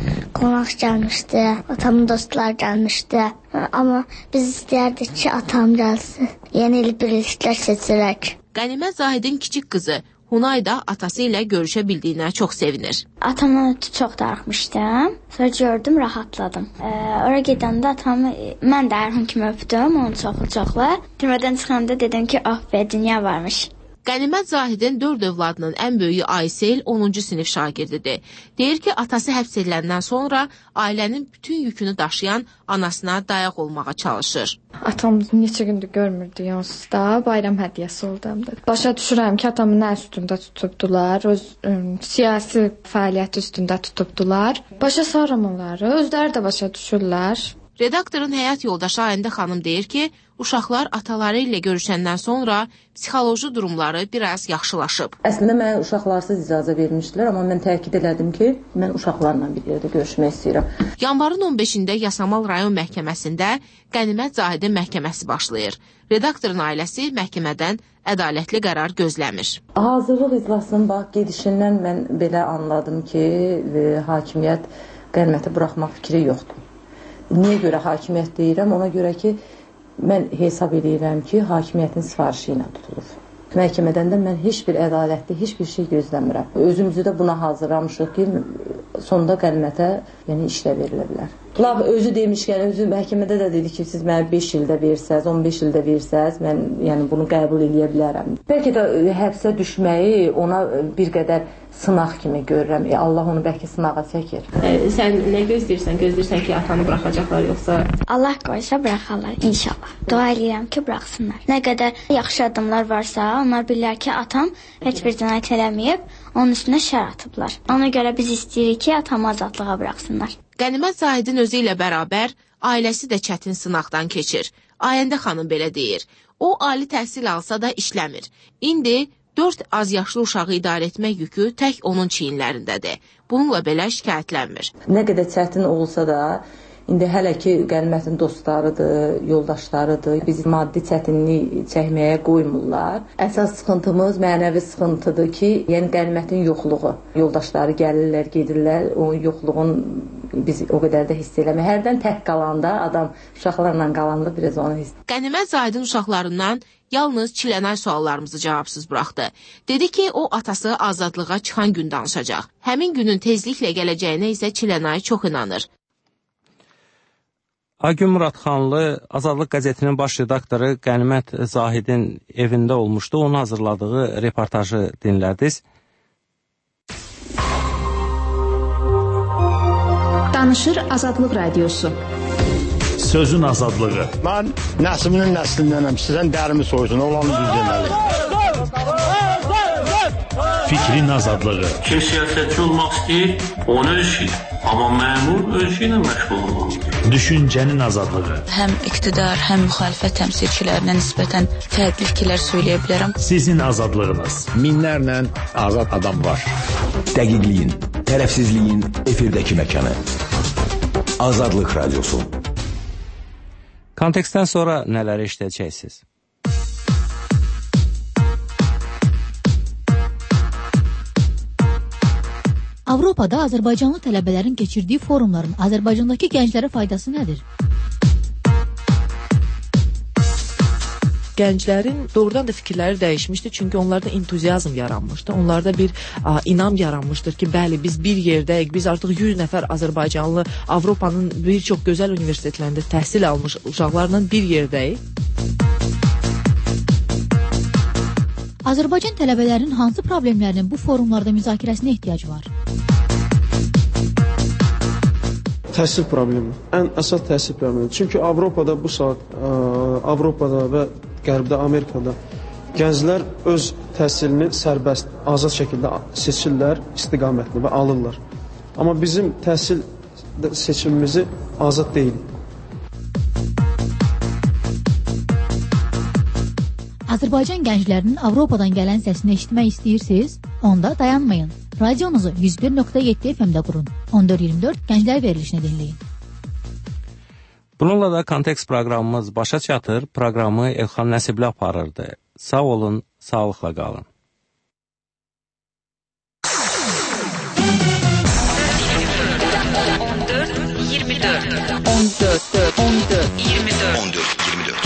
qonaq gəlmişdi, atamın dostlar gəlmişdi. Amma biz istəyərdik ki, atam gəlsin. Yeni il birlikdə keçirək. Qənimət Zahidin kiçik qızı Hunay da atası ilə görüşə bildiyinə çox sevinir. Atamdan ötürü çox darıxmışdım. Sonra gördüm, rahatladım. Ee, ora gedəndə atamı mən də Ərhun kimi öpdüm, onu çoxlu-çoxlu. Türmədən çıxanda dedim ki, ah be, dünya varmış. Qənimət Zahidin dörd övladının ən böyüyü Aysel onuncu sinif şagirdidir. Deyir ki, atası həbs ediləndən sonra ailənin bütün yükünü daşıyan anasına dayaq olmağa çalışır. Atam neçə gündür görmürdü yonsuzda, bayram hədiyyəsi oldu həm də. Başa düşürəm ki, atamı nə üstündə tutubdular, öz ə, siyasi fəaliyyət üstündə tutubdular. Başa sarım onları, özləri də başa düşürlər. Redaktorun həyat yoldaşı Ayəndə xanım deyir ki, uşaqlar ataları ilə görüşəndən sonra psixoloji durumları biraz yaxşılaşıb. Əslində mənə uşaqlarsız icazə vermişdilər, amma mən təkid elədim ki, mən uşaqlarla bir yerdə görüşmək istəyirəm. Yanvarın on beşində Yasamal rayon məhkəməsində Qənimət Zahidin məhkəməsi başlayır. Redaktorun ailəsi məhkəmədən ədalətli qərar gözləmir. Hazırlıq iclasının bax gedişindən mən belə anladım ki, e, hakimiyyət Qəniməti buraxmaq fikri yoxdur. Niyə görə hakimiyyət deyirəm? Ona görə ki, mən hesab edirəm ki, hakimiyyətin sifarişi ilə tutulur. Məhkəmədən də mən heç bir ədalətli, heç bir şey gözləmirəm. Özümüzü də buna hazırlamışıq ki, sonda Qənimətə yəni işlə verilə bilər. Laf özü demişkən, özü məhkəmədə də dedi ki, siz mənə beş ildə versəz, on beş ildə versəz, mən yəni bunu qəbul edə bilərəm. Bəlkə də həbsə düşməyi ona bir qədər sınaq kimi görürəm. E, Allah onu bəlkə sınağa çəkir. E, sən nə gözləyirsən? Gözləyirsən ki, atanı buraxacaqlar yoxsa? Allah qoysa buraxarlar inşallah. Dua edirəm ki, buraxsınlar. Nə qədər yaxşı adamlar varsa, onlar bilirlər ki, atam heç bir cinayət eləməyib, onun üstünə şər atıblar. Ona görə biz istəyirik ki, atamı azadlığa buraxsınlar. Qənimət Zahidin özü ilə bərabər ailəsi də çətin sınaqdan keçir. Ayəndə xanım belə deyir. O, ali təhsil alsa da işləmir. İndi dörd az yaşlı uşağı idarə etmək yükü tək onun çiyinlərindədir. Bununla belə şikayətlənmir. Nə qədər çətin olsa da, indi hələ ki Qənimətin dostlarıdır, yoldaşlarıdır. Bizi maddi çətinlik çəkməyə qoymurlar. Əsas sıxıntımız mənəvi sıxıntıdır ki, yəni Qənimətin yoxluğu. Yoldaşları gəlirlər, gedirlər, o yoxluğun biz o qədər də hiss eləmir. Hərdən tək qalanda, adam uşaqlarla qalanda biraz onu hiss. Qənimət Zahidin uşaqlarından yalnız Çilənay suallarımızı cavabsız buraxdı. Dedi ki, o atası azadlığa çıxan gün danışacaq. Həmin günün tezliklə gələcəyinə isə Çilənay çox inanır. Agün Muradxanlı Azadlıq qəzetinin baş redaktoru Qənimət Zahidin evində olmuşdu. Onun hazırladığı reportajı dinlədiniz. Danışır Azadlıq Radiosu. Sözün azadlığı. Mən nəslinin nəslindənəm. Sizdən dərimi soysun, olanı düz deməli. Fikrin azadlığı. Kim siyasətçi olmaq istəyir, onu öz işidir. Amma məmur öz işi ilə məşğul olmalıdır. Düşüncənin azadlığı. Həm iqtidar, həm müxalifət təmsilçilərinə nisbətən fərqli fikirlər söyləyə bilərəm. Sizin azadlığınız. Minlərlə azad adam var. Dəqiqliyin, tərəfsizliyin efirdəki məkanı. Azadlıq Radiosu. Kontekstdən sonra nələri işləyəcəksiniz? Avropada Azərbaycanlı tələbələrin keçirdiyi forumların Azərbaycandakı gənclərə faydası nədir? Gənclərin doğrudan da fikirləri dəyişmişdi, çünki onlarda entuziazm yaranmışdı. Onlarda bir a, inam yaranmışdır ki, bəli, biz bir yerdəyik, biz artıq yüz nəfər Azərbaycanlı Avropanın bir çox gözəl universitetlərində təhsil almış uşaqlarla bir yerdəyik. Azərbaycan tələbələrinin hansı problemlərinin bu forumlarda müzakirəsinə ehtiyac var? Təhsil problemi. Ən əsas təhsil problemi. Çünki Avropada bu saat, ə, Avropada və Qərbdə, Amerikada gənclər öz təhsilini sərbəst, azad şəkildə seçirlər, istiqamətli və alırlar. Amma bizim təhsil seçimimizi azad deyil. Azərbaycan gənclərinin Avropadan gələn səsini eşitmək istəyirsiniz? Onda dayanmayın. Radionuzu yüz bir nöqtə yeddi F M-də qurun. on dörd iyirmi dörd Gənclər verilişini dinləyin. Bununla da Kontekst proqramımız başa çatır. Proqramı Elxan Nəsibli aparırdı. Sağ olun, sağlıqla qalın. on dörd iyirmi dörd on dörd on dörd iyirmi dörd on dörd iyirmi dörd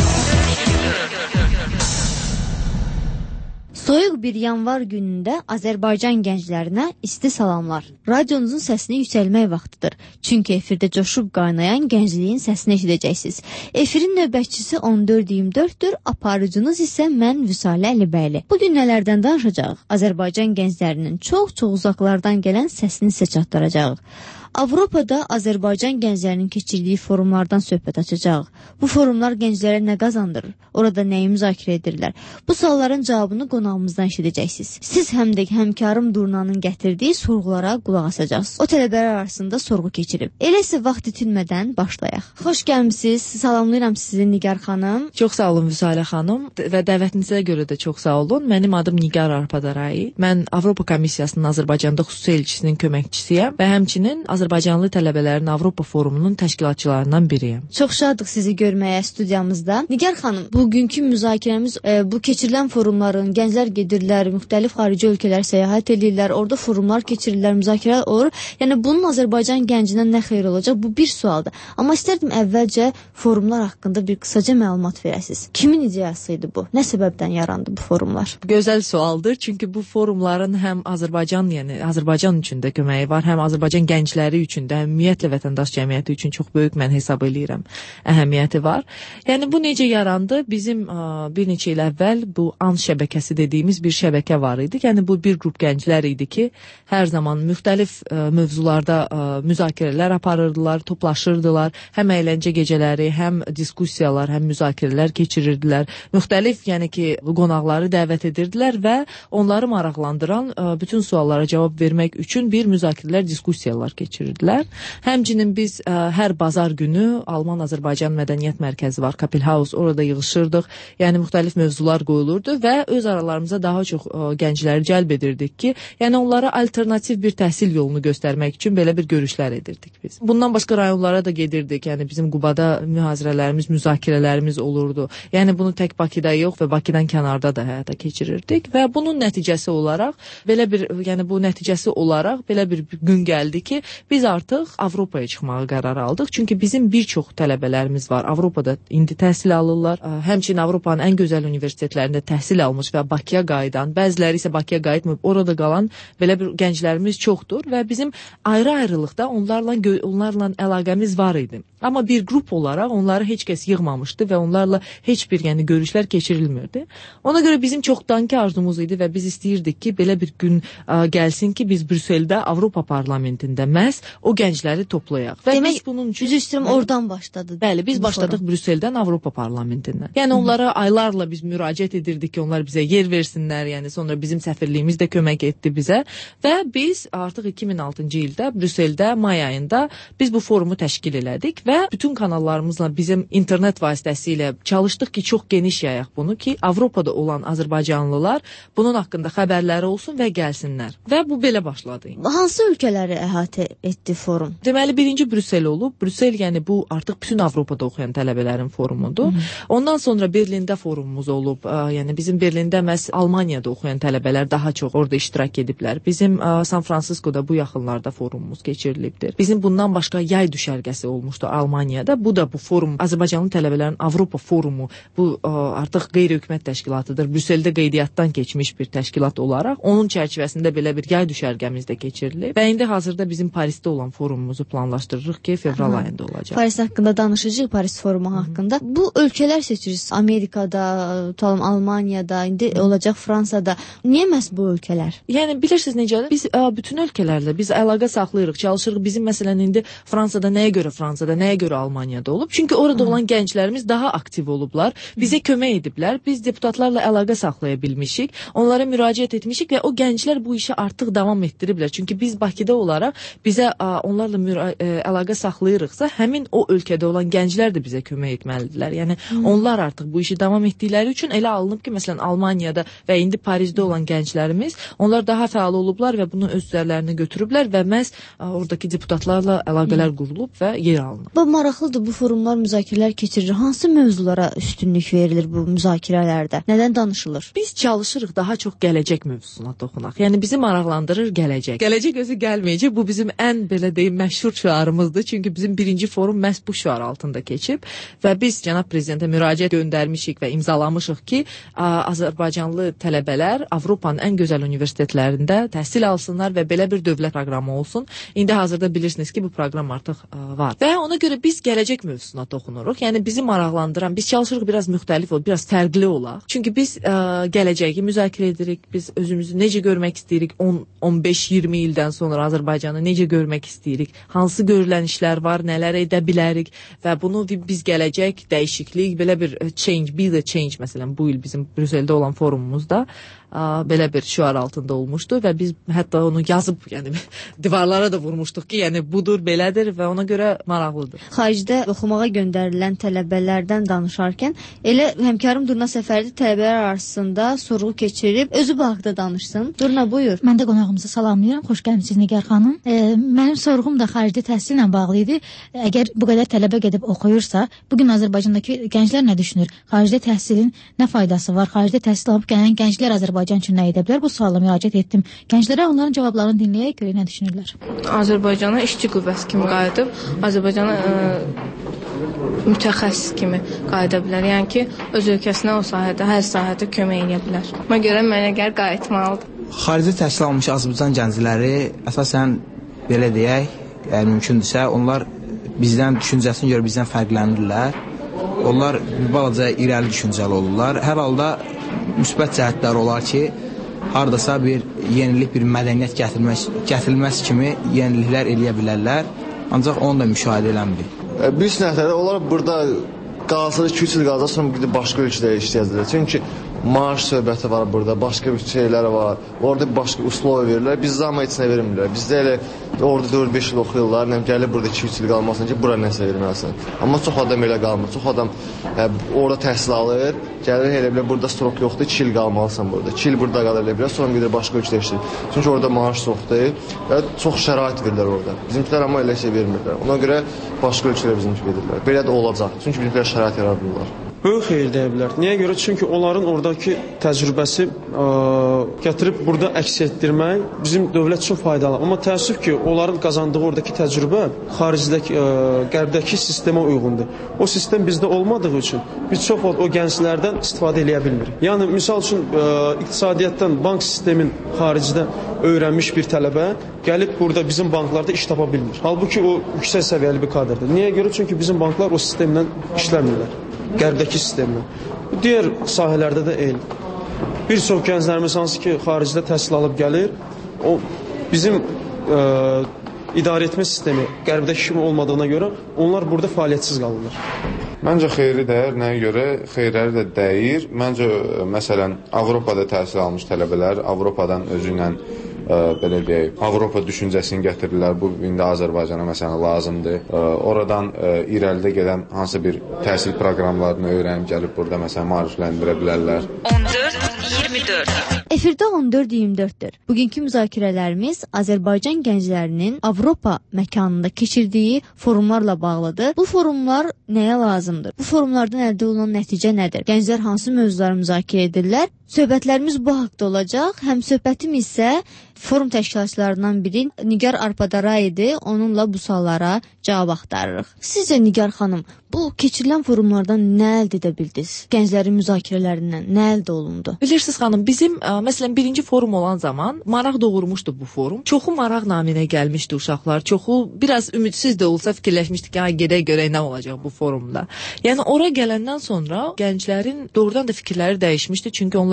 Soyuq bir yanvar günündə Azərbaycan gənclərinə isti salamlar. Radionuzun səsini yüksəlmək vaxtıdır. Çünki efirdə coşub qaynayan gəncliyin səsini eşidəcəksiniz. Efirin növbətçisi on dörd iyirmi dörddür, aparıcınız isə mən Vüsalə Əlibəyli. Bugün nələrdən danışacağıq? Azərbaycan gənclərinin çox-çox uzaqlardan gələn səsini sizə çatdıracağıq. Avropada Azərbaycan gənclərinin keçirdiyi forumlardan söhbət açacağıq. Bu forumlar gənclərə nə qazandırır? Orada nəyi müzakirə edirlər? Bu sualların cavabını qonağımızdan eşidəcəksiniz. Siz həm də həmkarım Durnanın gətirdiyi sorğulara qulaq asacaqsınız. O tələbələr arasında sorğu keçirib. Eləsə vaxt itirmədən başlayaq. Xoş gəlmisiniz. Salamlayıram sizi Nigar xanım. Çox sağ olun Vüsalə xanım və dəvətinizə görə də çox sağ olun. Mənim adım Nigar Arpadarayi. Mən Avropa Komissiyasının Azərbaycanda xüsusi elçisinin köməkçisiyəm və həmçinin Azərbaycanlı tələbələrin Avropa forumunun təşkilatçılarından biriyəm. Çox şadıq sizi görməyə studiyamızda. Nigar xanım, bugünkü müzakirəmiz e, bu keçirilən forumların, gənclər gedirlər, müxtəlif xarici ölkələr səyahət edirlər, orada forumlar keçirirlər, müzakirələr olur. Yəni bunun Azərbaycan gəncinə nə xeyir olacaq? Bu bir sualdır. Amma istərdim əvvəlcə forumlar haqqında bir qısaca məlumat verəsiniz. Kimin ideyası idi bu? Nə səbəbdən yarandı bu forumlar? Gözəl sualdır. Çünki bu forumların həm Azərbaycan, yəni Azərbaycan üçün də köməyi var, həm Azərbaycan gəncləri üçün də, ümumiyyətlə vətəndaş cəmiyyəti üçün çox böyük mən hesab eləyirəm əhəmiyyəti var. Yəni bu necə yarandı? Bizim ə, bir neçə il əvvəl bu A N şəbəkəsi dediyimiz bir şəbəkə var idi. Yəni bu bir qrup gənclər idi ki, hər zaman müxtəlif ə, mövzularda ə, müzakirələr aparırdılar, toplaşırdılar. Həm əyləncə gecələri, həm diskussiyalar, həm müzakirələr keçirirdilər. Müxtəlif, yəni ki, qonaqları dəvət edirdilər və onları maraqlandıran ə, bütün suallara cavab vermək üçün bir müzakirələr, diskussiyalar keçirirdilər. Həmçinin biz ə, hər bazar günü Alman-Azərbaycan Mədəniyyət Mərkəzi var, Kapelhaus, orada yığışırdıq. Yəni müxtəlif mövzular qoyulurdu və öz aralarımıza daha çox ə, gəncləri cəlb edirdik ki, yəni onlara alternativ bir təhsil yolunu göstərmək üçün belə bir görüşlər edirdik biz. Bundan başqa rayonlara da gedirdik. Yəni bizim Qubada mühazirələrimiz, müzakirələrimiz olurdu. Yəni bunu tək Bakıda yox və Bakıdan kənarda da həyata keçirirdik və bunun nəticəsi olaraq belə bir, yəni bu nəticəsi olaraq belə bir gün gəldi ki, biz artıq Avropaya çıxmağa qərar aldıq. Çünki bizim bir çox tələbələrimiz var. Avropada indi təhsil alırlar. Həmçinin Avropanın ən gözəl universitetlərində təhsil almış və Bakıya qayıdan, bəziləri isə Bakıya qayıtmayıb, orada qalan belə bir gənclərimiz çoxdur və bizim ayrı-ayrılıqda onlarla onlarla əlaqəmiz var idi. Amma bir qrup olaraq onları heç kəs yığmamışdı və onlarla heç bir yəni görüşlər keçirilmirdi. Ona görə bizim çoxdankı arzumuz idi və biz istəyirdik ki, belə bir gün ə, gəlsin ki, biz Brüsseldə Avropa parlamentində məhz o gəncləri toplayaq. Və demək, biz bunun üçün üzr istəyirəm, oradan başladı. Bəli, biz başladıq forum. Brüsseldən Avropa parlamentindən. Yəni Hı -hı. onlara aylarla biz müraciət edirdik ki, onlar bizə yer versinlər, yəni sonra bizim səfirliyimiz də kömək etdi bizə və biz artıq iki min altıncı ildə Brüsseldə may ayında biz bu forumu təşkil elədik və bütün kanallarımızla bizim internet vasitəsilə çalışdıq ki, çox geniş yayaq bunu ki, Avropada olan Azərbaycanlılar bunun haqqında xəbərləri olsun və gəlsinlər. Və bu belə başladı. Hansı ölkələri əhatə etdi forum? Deməli, birinci Brüssel olub. Brüssel, yəni bu artıq bütün Avropada oxuyan tələbələrin forumudur. Hı -hı. Ondan sonra Berlində forumumuz olub. Ə, yəni bizim Berlində məhz Almaniyada oxuyan tələbələr daha çox orada iştirak ediblər. Bizim ə, San Fransiskoda bu yaxınlarda forumumuz keçirilibdir. Bizim bundan başqa yay düşərgəsi olmuşdu Almaniyada. Bu da bu forum, Azərbaycanlı tələbələrin Avropa forumu, bu ə, artıq qeyri-hökumət təşkilatıdır. Brüsseldə qeydiyyatdan keçmiş bir təşkilat olaraq onun çərçivəsində belə bir yay düşərgəmiz də keçirilib. Və indi hazırda bizim Parisdə olan forumumuzu planlaşdırırıq ki, fevral Aha. ayında olacaq. Paris haqqında danışacağıq, Paris forumu Hı -hı. haqqında. Bu ölkələr seçirirsiniz. Amerikada, tutalım Almaniyada, indi Hı -hı. olacaq Fransada. Niyə məhz bu ölkələr? Yəni bilirsiniz necədir? Biz ə, bütün ölkələrlə biz əlaqə saxlayırıq, çalışırıq. Bizim məsələn indi Fransada nəyə görə Fransada, nəyə görə Almaniyada olub? Çünki orada Hı -hı. olan gənclərimiz daha aktiv olublar. Bizə Hı -hı. kömək ediblər. Biz deputatlarla əlaqə saxlaya bilmişik. Onlara müraciət etmişik və o gənclər bu işi artıq davam etdiriblər. Çünki biz Bakıda olaraq bizə əgər ə, onlarla müra- ə, əlaqə saxlayırıqsa, həmin o ölkədə olan gənclər də bizə kömək etməlidirlər. Yəni hmm. onlar artıq bu işi davam etdikləri üçün elə alınıb ki, məsələn Almaniyada və indi Parisdə olan gənclərimiz, onlar daha fəal olublar və bunu öz üzərlərinə götürüblər və məhz ə, oradakı deputatlarla əlaqələr hmm. qurulub və yer alınıb. Bu maraqlıdır, bu forumlar, müzakirələr keçirilir. Hansı mövzulara üstünlük verilir bu müzakirələrdə? Nədən danışılır? Biz çalışırıq daha çox gələcək mövzusuna toxunaq. Yəni bizi maraqlandırır gələcək. Gələcək özü gəlməyəcək. Bu bizim ən belə deyim məşhur şüarımızdır. Çünki bizim birinci forum məhz bu şüar altında keçib və biz cənab prezidentə müraciət göndərmişik və imzalamışıq ki, Azərbaycanlı tələbələr Avropanın ən gözəl universitetlərində təhsil alsınlar və belə bir dövlət proqramı olsun. İndi hazırda bilirsiniz ki, bu proqram artıq var. Və ona görə biz gələcək mövzusuna toxunuruq. Yəni bizi maraqlandıran, biz çalışırıq biraz müxtəlif ol, biraz fərqli olaq. Çünki biz ə, gələcəyi müzakirə edirik. Biz özümüzü necə görmək istəyirik? on on beş iyirmi ildən sonra Azərbaycanı necə görmək istəyirik? Hansı görülən işlər var, nələr edə bilərik və bunu biz gələcək, dəyişiklik, belə bir change, be the change məsələn bu il bizim Brüsseldə olan forumumuzda ə, belə bir şüar altında olmuşdu və biz hətta onu yazıb, yəni divarlara da vurmuşduq ki, yəni budur, belədir və ona görə maraqlıdır. Xaricdə oxumağa göndərilən tələbələrdən danışarkən elə həmkarım Durna Səfərli tələbələr arasında sorğu keçirib, özü bu haqda danışsın. Durna, buyur. Mən də qonağımızı salamlayıram. Xoş gəlmisiniz Nigar xanım. E, mənim sorğum da xarici təhsillə bağlı idi. Əgər bu qədər tələbə gedib oxuyursa, bu gün Azərbaycandakı gənclər nə düşünür? Xarici təhsilin nə faydası var? Xarici təhsil alıb gələn gənclər Azərbaycan üçün nə edə bilər? Bu suala müraciət etdim. Gənclərə onların cavablarını dinləyək, görə nə düşünürlər? Azərbaycana işçi qüvvəsi kimi qayıdıb, Azərbaycana ə, mütəxəssis kimi qayıda bilər. Yəni ki, öz ölkəsinə o sahədə, hər sahədə kömək edə bilər. Buna görə mənə gəl qayıtmalıdır. Xarici təhsil almış Azərbaycan gəncləri əsasən belə deyək, yəni mümkündürsə, onlar bizdən düşüncəsini görə bizdən fərqlənirlər. Onlar bir balaca irəli düşüncəli olurlar. Hər halda müsbət cəhətlər olar ki, hardasa bir yenilik, bir mədəniyyət gətirmək, gətirilməsi kimi yeniliklər eləyə bilərlər. Ancaq onu da müşahidə eləmirik. Bir sənətlərdə onlar burada qalsın, iki üç il qalacaq, sonra bir də başqa ölkədə işləyəcəklər. Çünki maaş söhbəti var burada, başqa bir şeylər var. Orada başqa uslov verirlər. Biz zama içinə vermirlər. Bizdə elə orada dörd beş il oxuyurlar. Nə gəlir burada iki üç il qalmasın ki, bura nəsə verməlisən. Amma çox adam elə qalmır. Çox adam hə, orada təhsil alır, gəlir elə bilər burada strok yoxdur, iki il qalmalısan burada. iki il burada qalır elə bilər, sonra gedir başqa ölkədə işləyir. Çünki orada maaş çoxdur və çox şərait verirlər orada. Bizimkilər amma elə şey vermirlər. Ona görə başqa ölkələrə bizimki gedirlər. Belə də olacaq. Çünki bizimkilər şərait yaradırlar. Böyük xeyir deyə bilər. Niyə görə? Çünki onların oradakı təcrübəsi ə, gətirib burada əks etdirmək bizim dövlət üçün faydalı. Amma təəssüf ki, onların qazandığı oradakı təcrübə xaricdəki, ə, qərbdəki sistemə uyğundur. O sistem bizdə olmadığı üçün biz çox o gənclərdən istifadə eləyə bilmirik. Yəni, misal üçün, ə, iqtisadiyyatdan, bank sistemin xaricdə öyrənmiş bir tələbə gəlib burada bizim banklarda iş tapa bilmir. Halbuki o yüksək səviyyəli bir kadrdır. Niyə görə? Çünki bizim banklar o sistemlə işləmirlər. Qərbdəki sistemlə. Digər sahələrdə də eyni. Bir çox gənclərimiz hansı ki, xaricdə təhsil alıb gəlir, o bizim ə, idarə etmə sistemi qərbdəki kimi olmadığına görə onlar burada fəaliyyətsiz qalırlar. Məncə xeyri dəyər, nəyə görə? Xeyirləri də dəyir. Məncə, məsələn, Avropada təhsil almış tələbələr Avropadan özü ilə ə, belə deyək, Avropa düşüncəsini gətirirlər. Bu indi Azərbaycana məsələn lazımdır. Ə, oradan ə, irəlidə gedən hansı bir təhsil proqramlarını öyrənib gəlib burada məsələn maarifləndirə bilərlər. on dörd iyirmi dörd Efirdə on dörd iyirmi dörddür. Bugünkü müzakirələrimiz Azərbaycan gənclərinin Avropa məkanında keçirdiyi forumlarla bağlıdır. Bu forumlar nəyə lazımdır? Bu forumlardan əldə olunan nəticə nədir? Gənclər hansı mövzuları müzakirə edirlər? Söhbətlərimiz bu haqda olacaq. Həm söhbətim isə forum təşkilatçılarından biri Nigar Arpadara idi. Onunla bu suallara cavab axtarırıq. Sizcə Nigar xanım, bu keçirilən forumlardan nə əldə edə bildiniz? Gənclərin müzakirələrindən nə əldə olundu? Bilirsiniz xanım, bizim ə, məsələn birinci forum olan zaman maraq doğurmuşdu bu forum. Çoxu maraq naminə gəlmişdi uşaqlar. Çoxu biraz ümidsiz də olsa fikirləşmişdi ki, gedək görək nə olacaq bu forumda. Yəni ora gələndən sonra gənclərin doğrudan da fikirləri dəyişmişdi. Çünki onlar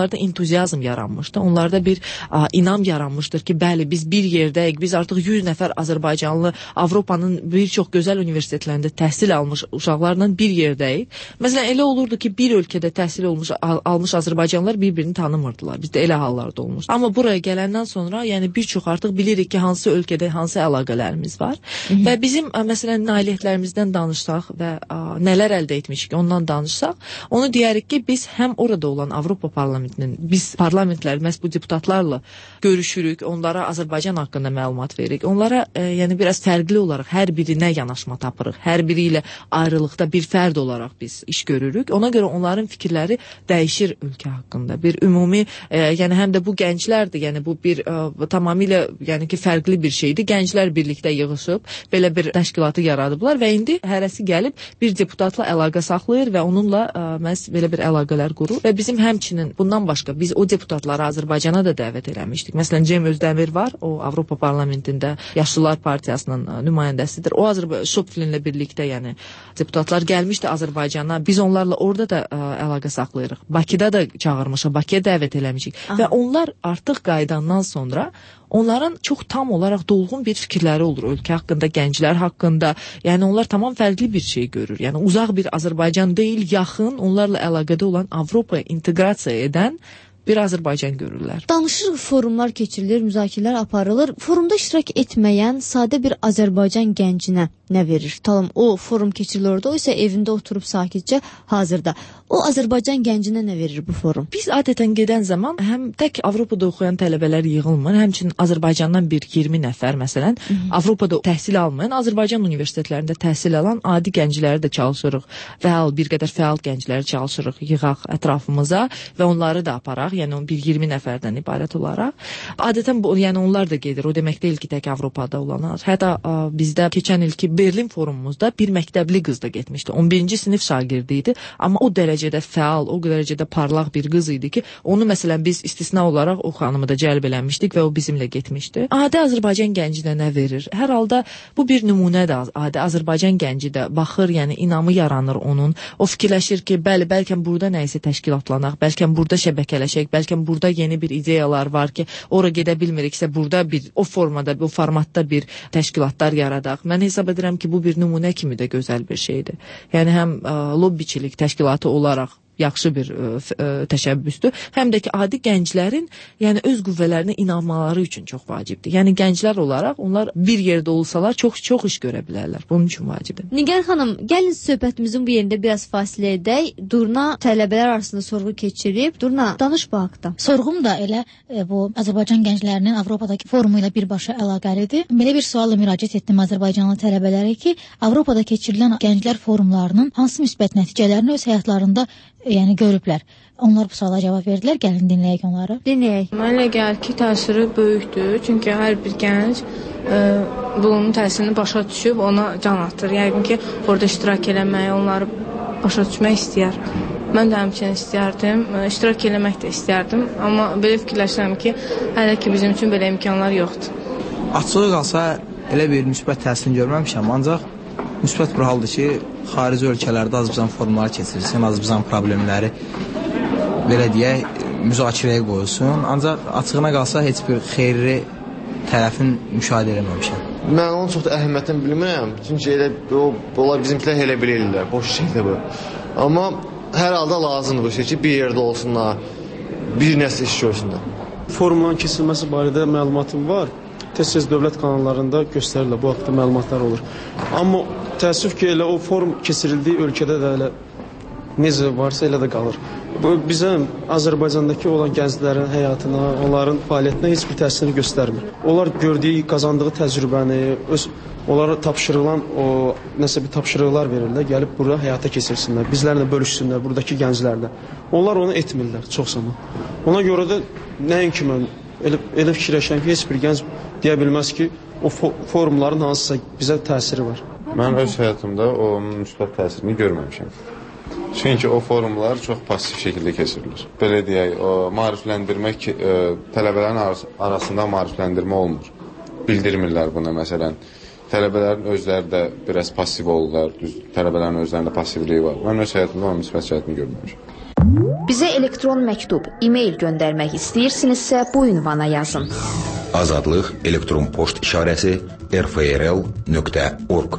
onlarda entuziazm yaranmışdı. Onlarda bir a, inam yaranmışdır ki, bəli, biz bir yerdəyik. Biz artıq yüz nəfər Azərbaycanlı Avropanın bir çox gözəl universitetlərində təhsil almış uşaqlarla bir yerdəyik. Məsələn, elə olurdu ki, bir ölkədə təhsil olmuş al, almış Azərbaycanlılar bir-birini tanımırdılar. Bizdə elə hallarda olmuş. Amma buraya gələndən sonra, yəni bir çox artıq bilirik ki, hansı ölkədə hansı əlaqələrimiz var. Hı -hı. Və bizim ə, məsələn nailiyyətlərimizdən danışsaq və ə, nələr əldə etmişik ondan danışsaq, onu deyərik ki, biz həm orada olan Avropa parlamentinin, biz parlamentlər, məhz bu deputatlarla görüşürük, onlara Azərbaycan haqqında məlumat veririk. Onlara ə, yəni biraz fərqli olaraq hər birinə yanaşma tapırıq. Hər biri ilə ayrılıqda bir fərd olaraq biz iş görürük. Ona görə onların fikirləri dəyişir ölkə haqqında. Bir ümumi, e, yəni həm də bu gənclərdir. Yəni bu bir e, tamamilə, yəni ki, fərqli bir şeydir. Gənclər birlikdə yığışıb belə bir təşkilatı yaradıblar və indi hərəsi gəlib bir deputatla əlaqə saxlayır və onunla e, məhz belə bir əlaqələr qurur. Və bizim həmçinin bundan başqa biz o deputatları Azərbaycana da dəvət eləmişdik. Məsələn, Cem Özdəmir var, o Avropa parlamentində Yaşlılar Partiyasının e, nümayəndəsidir. O Azərbaycan Şopflinlə birlikdə, yəni deputatlar gəlmişdi Azərbaycana. Biz onlarla orada da ə, əlaqə saxlayırıq. Bakıda da çağırmışıq, Bakıya dəvət eləmişik. Aha. Və onlar artıq qayıdandan sonra onların çox tam olaraq dolğun bir fikirləri olur ölkə haqqında, gənclər haqqında. Yəni onlar tamam fərqli bir şey görür. Yəni uzaq bir Azərbaycan deyil, yaxın, onlarla əlaqədə olan Avropaya inteqrasiya edən bir Azərbaycan görürlər. Danışırıq, forumlar keçirilir, müzakirələr aparılır. Forumda iştirak etməyən sadə bir Azərbaycan gəncinə nə verir? Tamam, o forum keçirilir orada, o isə evində oturub sakitcə hazırda. O Azərbaycan gəncinə nə verir bu forum? Biz adətən gedən zaman həm tək Avropada oxuyan tələbələr yığılmır, həmçinin Azərbaycandan bir iyirmi nəfər məsələn, Hı -hı. Avropada təhsil almayan, Azərbaycan universitetlərində təhsil alan adi gəncləri də çalışırıq. Fəal, bir qədər fəal gəncləri çalışırıq, yığaq ətrafımıza və onları da aparaq. Yəni bir iyirmi nəfərdən ibarət olaraq. Adətən bu, yəni onlar da gedir. O demək deyil ki, tək Avropada olanlar. Hətta ə, bizdə keçən ilki Berlin forumumuzda bir məktəbli qız da getmişdi. on birinci sinif şagirdi idi, amma o dərəcədə fəal, o dərəcədə parlaq bir qız idi ki, onu məsələn biz istisna olaraq o xanımı da cəlb eləmişdik və o bizimlə getmişdi. Adi Azərbaycan gəncinə nə verir? Hər halda bu bir nümunədir. Adi Azərbaycan gənci də baxır, yəni inamı yaranır onun. O fikirləşir ki, bəli, bəlkə burada nə isə təşkilatlanaq, bəlkə burada şəbəkələşək, bəlkə burada yeni bir ideyalar var ki, ora gedə bilmiriksə burada bir o formada, o formatda bir təşkilatlar yaradaq. Mən hesab edirəm ki, bu bir nümunə kimi də gözəl bir şeydir. Yəni həm ə, lobbiçilik təşkilatı olaraq yaxşı bir ə, ə, təşəbbüsdür. Həm də ki, adi gənclərin yəni öz qüvvələrinə inanmaları üçün çox vacibdir. Yəni gənclər olaraq onlar bir yerdə olsalar çox-çox iş görə bilərlər. Bunun üçün vacibdir. Nigar xanım, gəlin söhbətimizin bu yerində biraz fasilə edək. Durna tələbələr arasında sorğu keçirib. Durna, danış bu haqda. Sorğum da elə e, bu Azərbaycan gənclərinin Avropadakı forumu ilə birbaşa əlaqəlidir. Belə bir sualla müraciət etdim Azərbaycanlı tələbələrə ki, Avropada keçirilən gənclər forumlarının hansı müsbət nəticələrini öz həyatlarında yəni görüblər. Onlar bu suala cavab verdilər. Gəlin dinləyək onları. Dinləyək. Mənə gəlir ki, təsiri böyükdür. Çünki hər bir gənc e, bunun təsirini başa düşüb ona can atır. Yəqin ki, orada iştirak eləməyi, onları başa düşmək istəyər. Mən də həmçinin istəyərdim, iştirak eləmək də istəyərdim. Amma belə fikirləşirəm ki, hələ ki bizim üçün belə imkanlar yoxdur. Açığı qalsa elə bir müsbət təsirini görməmişəm, ancaq müsbət bir haldır ki, xarici ölkələrdə Azərbaycan forumları keçirilsin, Azərbaycan problemləri belə deyək, müzakirəyə qoyulsun. Ancaq açığına qalsa heç bir xeyri tərəfin müşahidə eləməmişəm. Mən onun çox da əhəmiyyətini bilmirəm. Çünki elə o, onlar bizimkilər elə bilirlər, boş şeydir bu. Amma hər halda lazımdır bu şey ki, bir yerdə olsunlar, bir nəsil iş görsünlər. Forumların keçirilməsi barədə məlumatım var. Tez-tez dövlət kanallarında göstərirlər, bu haqda məlumatlar olur. Amma təəssüf ki, elə o forum keçirildiyi ölkədə də elə necə varsa elə də qalır. Bu bizim Azərbaycandakı olan gənclərin həyatına, onların fəaliyyətinə heç bir təsirini göstərmir. Onlar gördüyü, qazandığı təcrübəni, öz onlara tapşırılan o nəsə bir tapşırıqlar verirlər, gəlib bura həyata keçirsinlər, bizlərlə bölüşsünlər, buradakı gənclərlə. Onlar onu etmirlər çox zaman. Ona görə də nəinki mən elə, elə fikirləşəm ki, heç bir gənc deyə bilməz ki, o forumların hansısa bizə təsiri var. Mən öz həyatımda onun müsbət təsirini görməmişəm. Çünki o forumlar çox pasiv şəkildə keçirilir. Belə deyək, o maarifləndirmək, e, tələbələrin arasında maarifləndirmə olmur. Bildirmirlər buna, məsələn. Tələbələrin özləri də biraz pasiv olurlar, düz, tələbələrin özlərində pasivliyi var. Mən öz həyatımda onun müsbət cəhətini görməmişəm. Bizə elektron məktub, e-mail göndərmək istəyirsinizsə bu ünvana yazın. Azadlıq elektron poçt işarəsi r f r l nöqtə org.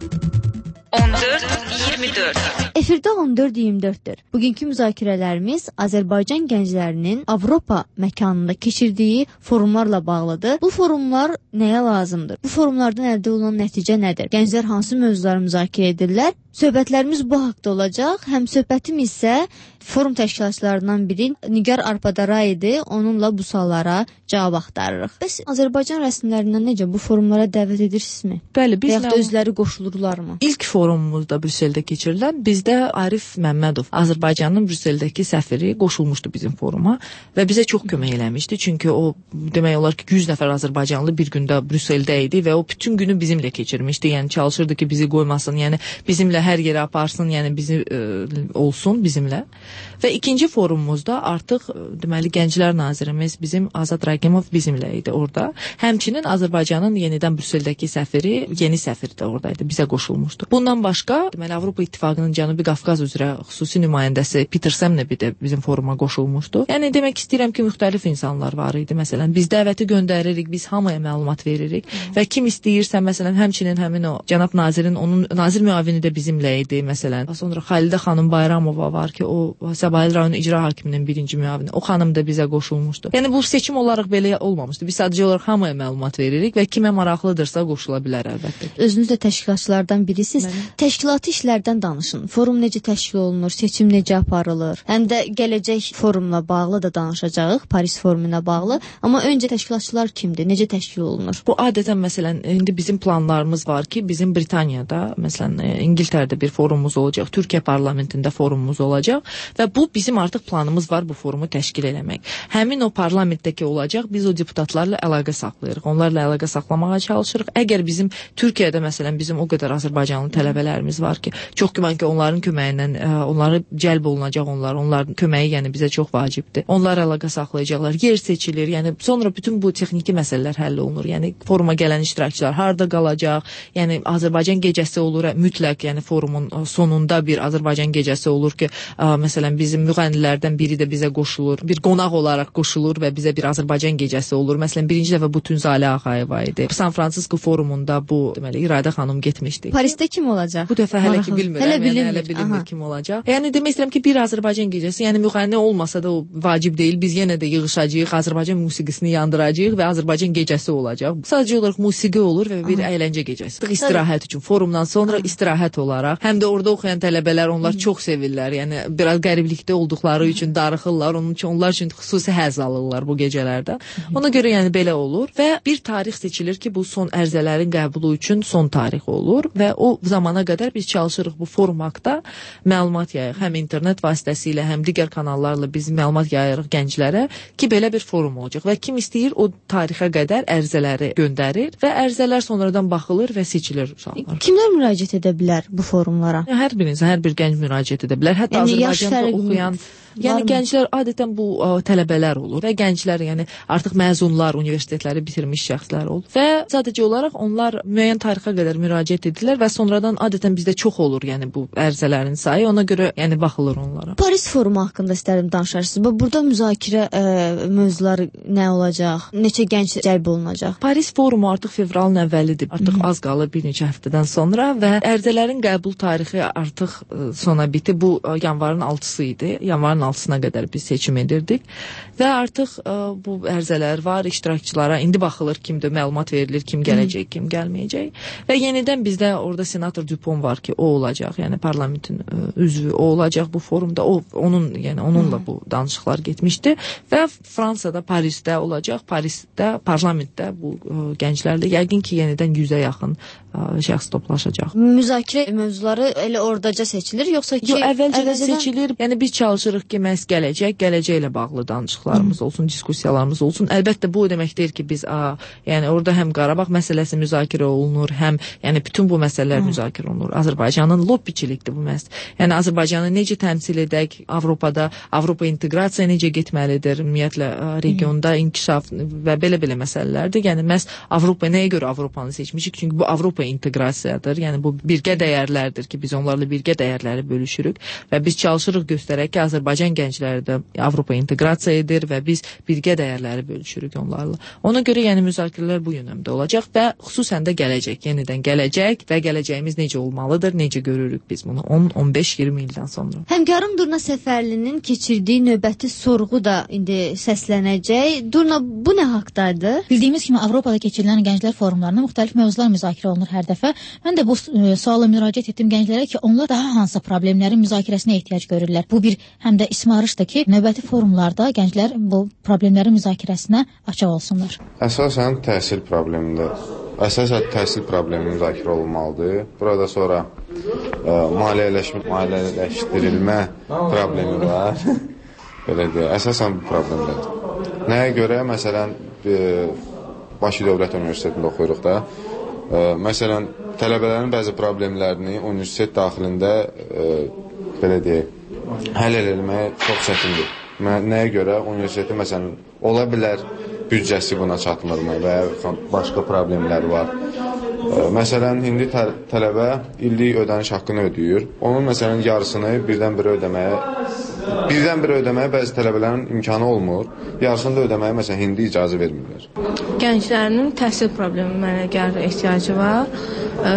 on dörd iyirmi dörd. Efirdə on dörd iyirmi dörddür. Bugünkü müzakirələrimiz Azərbaycan gənclərinin Avropa məkanında keçirdiyi forumlarla bağlıdır. Bu forumlar nəyə lazımdır? Bu forumlardan əldə olunan nəticə nədir? Gənclər hansı mövzuları müzakirə edirlər? Söhbətlərimiz bu haqda olacaq. Həm söhbətim isə forum təşkilatçılarından biri Nigar Arpadara idi. Onunla bu suallara cavab axtarırıq. Bəs Azərbaycan rəsmilərindən necə bu forumlara dəvət edirsinizmi? Bəli, biz Yaxud özləri qoşulurlarmı? İlk forumumuzda Brüsseldə keçirilən, bizdə Arif Məmmədov, Azərbaycanın Brüsseldəki səfiri qoşulmuşdu bizim foruma və bizə çox kömək eləmişdi. Çünki o demək olar ki, yüz nəfər Azərbaycanlı bir gündə Brüsseldə idi və o bütün günü bizimlə keçirmişdi. Yəni çalışırdı ki, bizi qoymasın, yəni bizimlə hər yerə aparsın, yəni bizi ə, olsun bizimlə. Və ikinci forumumuzda artıq deməli Gənclər Nazirimiz bizim Azad Ragimov bizimlə idi orada. Həmçinin Azərbaycanın yenidən Brüsseldəki səfiri, yeni səfir də oradaydı, bizə qoşulmuşdu. Bundan başqa, deməli Avropa İttifaqının Cənubi Qafqaz üzrə xüsusi nümayəndəsi Peter Semnebi də bizim foruma qoşulmuşdu. Yəni demək istəyirəm ki, müxtəlif insanlar var idi. Məsələn, biz dəvəti göndəririk, biz hamıya məlumat veririk və kim istəyirsə, məsələn, həmçinin həmin o cənab nazirin, onun nazir müavini də bizimlə idi, məsələn. Sonra Xalidə xanım Bayramova var ki, o Səbail rayon icra hakiminin birinci müavini. O xanım da bizə qoşulmuşdu. Yəni bu seçim olaraq belə olmamışdı. Biz sadəcə olaraq hamıya məlumat veririk və kimə maraqlıdırsa qoşula bilər əlbəttə. Özünüz də təşkilatçılardan birisiniz. Mənim. Təşkilati işlərdən danışın. Forum necə təşkil olunur, seçim necə aparılır? Həm də gələcək forumla bağlı da danışacağıq, Paris forumuna bağlı. Amma öncə təşkilatçılar kimdir? Necə təşkil olunur? Bu adətən məsələn indi bizim planlarımız var ki, bizim Britaniyada, məsələn İngiltərədə bir forumumuz olacaq, Türkiyə parlamentində forumumuz olacaq və bu bizim artıq planımız var bu forumu təşkil eləmək. Həmin o parlamentdəki olacaq, biz o deputatlarla əlaqə saxlayırıq. Onlarla əlaqə saxlamağa çalışırıq. Əgər bizim Türkiyədə məsələn bizim o qədər Azərbaycanlı tələbələrimiz var ki, çox güman ki, onların köməyindən onları cəlb olunacaq onlar. Onların köməyi yəni bizə çox vacibdir. Onlar əlaqə saxlayacaqlar. Yer seçilir. Yəni sonra bütün bu texniki məsələlər həll olunur. Yəni foruma gələn iştirakçılar harda qalacaq? Yəni Azərbaycan gecəsi olur mütləq, yəni forumun sonunda bir Azərbaycan gecəsi olur ki, ə, məsələn bizim müğənnilərdən biri də bizə qoşulur, bir qonaq olaraq qoşulur və bizə bir Azərbaycan gecəsi olur. Məsələn birinci dəfə bu Tünzalə Ağayeva idi. San Fransisko forumunda bu deməli İradə xanım getmişdi. Parisdə kim olacaq? Bu dəfə hələ ki bilmirəm. Hələ yəni, hələ bilinmir kim olacaq. Yəni demək istəyirəm ki, bir Azərbaycan gecəsi, yəni müğənni olmasa da o vacib deyil. Biz yenə də yığışacağıq, Azərbaycan musiqisini yandıracağıq və Azərbaycan gecəsi olacaq. Sadəcə olaraq musiqi olur və bir Aha. əyləncə gecəsi. İstirahət üçün forumdan sonra Aha. istirahət olaraq, həm də orada oxuyan tələbələr onlar Hı. çox sevirlər. Yəni biraz qəriblikdə olduqları üçün darıxırlar. Onun üçün onlar üçün xüsusi həzz alırlar bu gecələrdə. Ona görə yəni belə olur və bir tarix seçilir ki, bu son ərizələrin qəbulu üçün son tarix olur və o zamana qədər biz çalışırıq bu forum haqqında məlumat yayırıq. Həm internet vasitəsilə, həm digər kanallarla biz məlumat yayırıq gənclərə ki, belə bir forum olacaq və kim istəyir o tarixə qədər ərizələri göndərir və ərizələr sonradan baxılır və seçilir uşaqlar. Kimlər müraciət edə bilər bu forumlara? Hər biriniz, hər bir gənc müraciət edə bilər. Hətta yəni, Azərbaycanda oxuyan Yəni gənclər adətən bu ə, tələbələr olur və gənclər yəni artıq məzunlar, universitetləri bitirmiş şəxslər olur və sadəcə olaraq onlar müəyyən tarixə qədər müraciət edirlər və sonradan adətən bizdə çox olur yəni bu ərizələrin sayı, ona görə yəni baxılır onlara. Paris forumu haqqında istərdim danışarsınız. Burada müzakirə ə, mövzuları nə olacaq? Neçə gənc cəlb olunacaq? Paris forumu artıq fevralın əvvəlidir. Artıq Hı -hı. az qalır bir neçə həftədən sonra və ərizələrin qəbul tarixi artıq ə, sona bitdi. Bu ə, yanvarın altısı idi. Yanvarın altısına qədər biz seçim edirdik və artıq ə, bu ərizələr var iştirakçılara. İndi baxılır kimdir, məlumat verilir, kim gələcək, kim gəlməyəcək və yenidən bizdə orada senator Dupont var ki, o olacaq. Yəni parlamentin ə, üzvü o olacaq bu forumda. O onun yəni onunla Hı. bu danışıqlar getmişdi və Fransada, Parisdə olacaq. Parisdə, parlamentdə bu ə, gənclərlə yəqin ki, yenidən yüzə yaxın ə, şəxs toplaşacaq. Müzakirə mövzuları elə oradaca seçilir, yoxsa ki, Yo, əvvəlcədən seçilir. Yəni biz çalışırıq ki, məhz gələcək, gələcəklə bağlı danışıqlarımız Hı. olsun, diskussiyalarımız olsun. Əlbəttə bu o demək deyil ki, biz a, yəni orada həm Qarabağ məsələsi müzakirə olunur, həm yəni bütün bu məsələlər Hı. müzakirə olunur. Azərbaycanın lobbiçilikdir bu məhz. Yəni Azərbaycanı necə təmsil edək Avropada, Avropa inteqrasiya necə getməlidir, ümumiyyətlə a, regionda inkişaf və belə-belə məsələlərdir. Yəni məhz Avropa nəyə görə Avropanı seçmişik? Çünki bu Avropa inteqrasiyadır. Yəni bu birgə dəyərlərdir ki, biz onlarla birgə dəyərləri bölüşürük və biz çalışırıq göstərək ki, Azərbaycan Azərbaycan gəncləri də Avropaya inteqrasiya edir və biz birgə dəyərləri bölüşürük onlarla. Ona görə yəni müzakirələr bu yönümdə olacaq və xüsusən də gələcək, yenidən gələcək və gələcəyimiz necə olmalıdır, necə görürük biz bunu on on beş iyirmi ildən sonra. Həmkarım Durna Səfərlinin keçirdiyi növbəti sorğu da indi səslənəcək. Durna, bu nə haqdadır? Bildiyimiz kimi Avropada keçirilən gənclər forumlarında müxtəlif mövzular müzakirə olunur hər dəfə. Mən də bu e, suala müraciət etdim gənclərə ki, onlar daha hansı problemlərin müzakirəsinə ehtiyac görürlər. Bu bir həm də ismarışdır ki, növbəti forumlarda gənclər bu problemlərin müzakirəsinə açıq olsunlar. Əsasən təhsil problemində, əsasən təhsil problemi müzakirə olunmalıdır. Burada sonra ə, maliyyələşmə, maliyyələşdirilmə problemi var. Belə deyək, əsasən bu problemlərdir. Nəyə görə? Məsələn, ə, Bakı Dövlət Universitetində oxuyuruq da. Ə, məsələn, tələbələrin bəzi problemlərini universitet daxilində ə, belə deyək, həll eləmək çox çətindir. Nəyə görə? Universitetin məsələn, ola bilər büdcəsi buna çatmırmı və ya başqa problemlər var. Ə, məsələn, indi tə tələbə illik ödəniş haqqını ödəyir. Onun məsələn yarısını birdən-birə ödəməyə birdən-birə ödəməyə bəzi tələbələrin imkanı olmur. Yarısını da ödəməyə məsələn indi icazə vermirlər. Gənclərinin təhsil problemi mənə gəlir ehtiyacı var. Ə,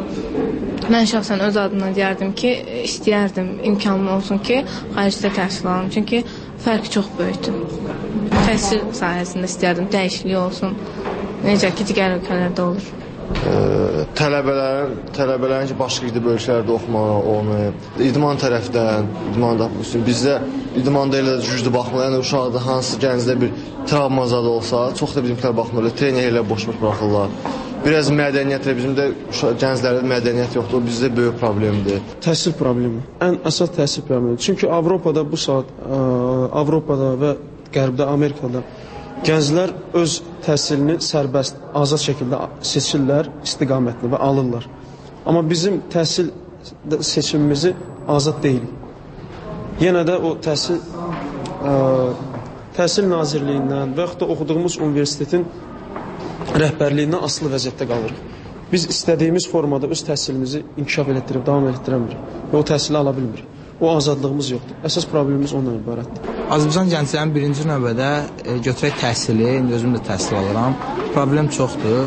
mən şəxsən öz adıma deyərdim ki, istəyərdim imkanım olsun ki, xaricdə təhsil alım. Çünki fərq çox böyükdür. Təhsil sahəsində istəyərdim dəyişiklik olsun. Necə ki, digər ölkələrdə olur. Ə, tələbələrin, tələbələrin ki, başqa gidib ölkələrdə oxumağı, onu idman tərəfdən, idmanda bizdə idmanda elə güclü baxmır. Yəni uşaqda hansı gəncdə bir travma zadı olsa, çox da bizimkilər baxmır. Trenerlər boş-boş buraxırlar. Biraz mədəniyyətlə bizim də gənclərdə mədəniyyət yoxdur. Bizdə böyük problemdir. Təhsil problemi. Ən əsas təhsil problemi. Çünki Avropada bu saat ə, Avropada və Qərbdə, Amerikada gənclər öz təhsilini sərbəst, azad şəkildə seçirlər, istiqamətli və alırlar. Amma bizim təhsil seçimimizi azad deyil. Yenə də o təhsil ə, Təhsil Nazirliyindən və yaxud da oxuduğumuz universitetin rəhbərliyindən asılı vəziyyətdə qalırıq. Biz istədiyimiz formada öz təhsilimizi inkişaf etdirib, davam etdirəmirik və o təhsili ala bilmirik. O azadlığımız yoxdur. Əsas problemimiz ondan ibarətdir. Azərbaycan gənclərinin birinci növbədə e, götürək təhsili, indi özüm də təhsil alıram. Problem çoxdur.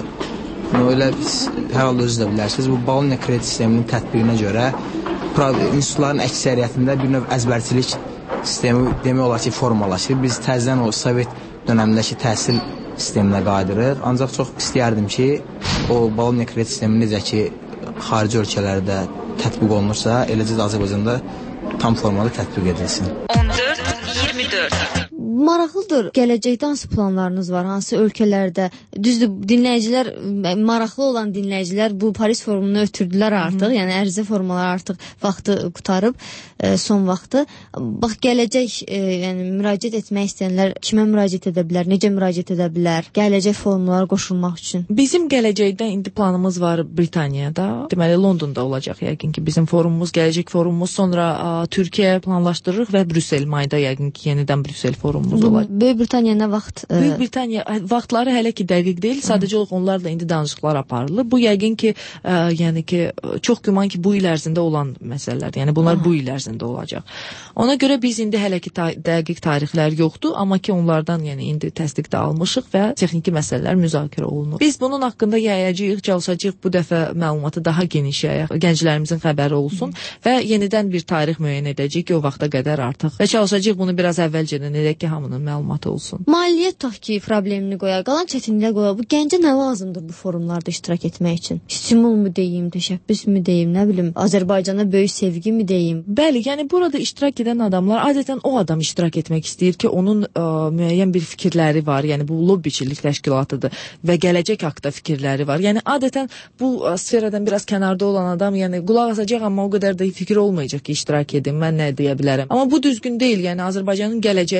Elə biz hər halda özünüz də bilərsiniz. Bu Bologna kredit sisteminin tətbiqinə görə institutların əksəriyyətində bir növ əzbərçilik sistemi demək olar ki, formalaşır. Biz təzədən o Sovet dönəmindəki təhsil sisteminə qayıdırıq. Ancaq çox istəyərdim ki, o Bologna kredit sistemi necə ki, xarici ölkələrdə tətbiq olunursa, eləcə də Azərbaycanda tam formada tətbiq edilsin. on dörd iyirmi dörd Maraqlıdır. Gələcəkdə hansı planlarınız var? Hansı ölkələrdə? Düzdür, dinləyicilər, maraqlı olan dinləyicilər bu Paris forumunu ötürdülər artıq. Hı. Yəni ərizə formaları artıq vaxtı qutarıb, e, son vaxtı. Bax, gələcək, e, yəni müraciət etmək istəyənlər kimə müraciət edə bilər? Necə müraciət edə bilər? Gələcək forumlara qoşulmaq üçün. Bizim gələcəkdə indi planımız var Britaniyada. Deməli, Londonda olacaq yəqin ki, bizim forumumuz, gələcək forumumuz. Sonra a, Türkiyə planlaşdırırıq və Brüssel mayda yəqin ki, yenidən Brüssel forumu. Böyük Britaniya nə vaxt? E... Böyük Britaniya vaxtları hələ ki dəqiq deyil. Sadəcə olaraq onlarla indi danışıqlar aparılır. Bu yəqin ki, ə, yəni ki, çox güman ki, bu il ərzində olan məsələlər. Yəni bunlar Aha. bu il ərzində olacaq. Ona görə biz indi hələ ki ta dəqiq tarixlər yoxdur, amma ki onlardan yəni indi təsdiq də almışıq və texniki məsələlər müzakirə olunur. Biz bunun haqqında yayacağıq, çalışacağıq bu dəfə məlumatı daha geniş yayaq, gənclərimizin xəbəri olsun Hı. və yenidən bir tarix müəyyən edəcəyik ki, o vaxta qədər artıq və çalışacağıq bunu biraz əvvəlcədən edək ki, hamının məlumatı olsun. Maliyyə tutaq ki, problemini qoyar, qalan çətinliyə qoyar. Bu gəncə nə lazımdır bu forumlarda iştirak etmək üçün? Stimul mu deyim, təşəbbüs mü deyim, nə bilim, Azərbaycana böyük sevgi mi deyim? Bəli, yəni burada iştirak edən adamlar adətən o adam iştirak etmək istəyir ki, onun ə, müəyyən bir fikirləri var. Yəni bu lobbiçilik təşkilatıdır və gələcək haqqında fikirləri var. Yəni adətən bu ə, sferadan biraz kənarda olan adam, yəni qulaq asacaq, amma o qədər də fikir olmayacaq ki, iştirak edim, mən nə deyə bilərəm. Amma bu düzgün deyil. Yəni Azərbaycanın gələcəyi naminə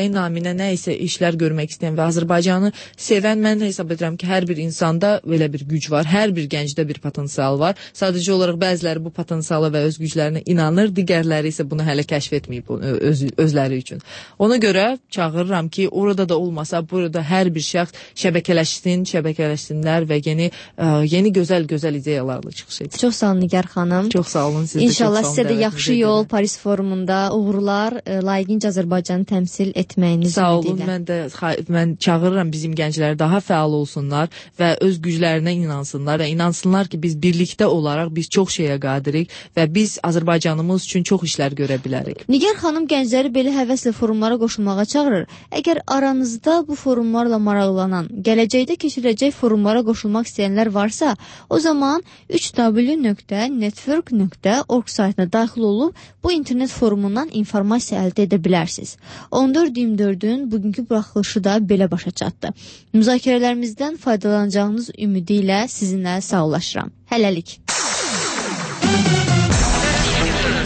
aleyhinə nə isə işlər görmək istəyən və Azərbaycanı sevən, mən hesab edirəm ki, hər bir insanda belə bir güc var, hər bir gəncdə bir potensial var. Sadəcə olaraq bəziləri bu potensiala və öz güclərinə inanır, digərləri isə bunu hələ kəşf etməyib öz, özləri üçün. Ona görə çağırıram ki, orada da olmasa, burada hər bir şəxs şəbəkələşsin, şəbəkələşsinlər və yeni ə, yeni gözəl-gözəl ideyalarla çıxış etsin. Çox sağ olun Nigar xanım. Çox sağ olun. Siz İnşallah sizə də yaxşı yol Paris forumunda uğurlar, layiqincə Azərbaycanı təmsil etməyiniz sağ olun. Mən də mən çağırıram bizim gəncləri daha fəal olsunlar və öz güclərinə inansınlar və inansınlar ki, biz birlikdə olaraq biz çox şeyə qadirik və biz Azərbaycanımız üçün çox işlər görə bilərik. Nigar xanım gəncləri belə həvəslə forumlara qoşulmağa çağırır. Əgər aranızda bu forumlarla maraqlanan, gələcəkdə keçiriləcək forumlara qoşulmaq istəyənlər varsa, o zaman üç w nöqtə network nöqtə org saytına daxil olub bu internet forumundan informasiya əldə edə bilərsiniz. on dörd iyirmi dördün bugünkü buraxılışı da belə başa çatdı. Müzakirələrimizdən faydalanacağınız ümidi ilə sizinlə sağollaşıram. Hələlik.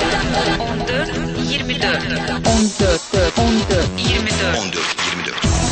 on dörd iyirmi dörd on dörd iyirmi dörd on dörd iyirmi dörd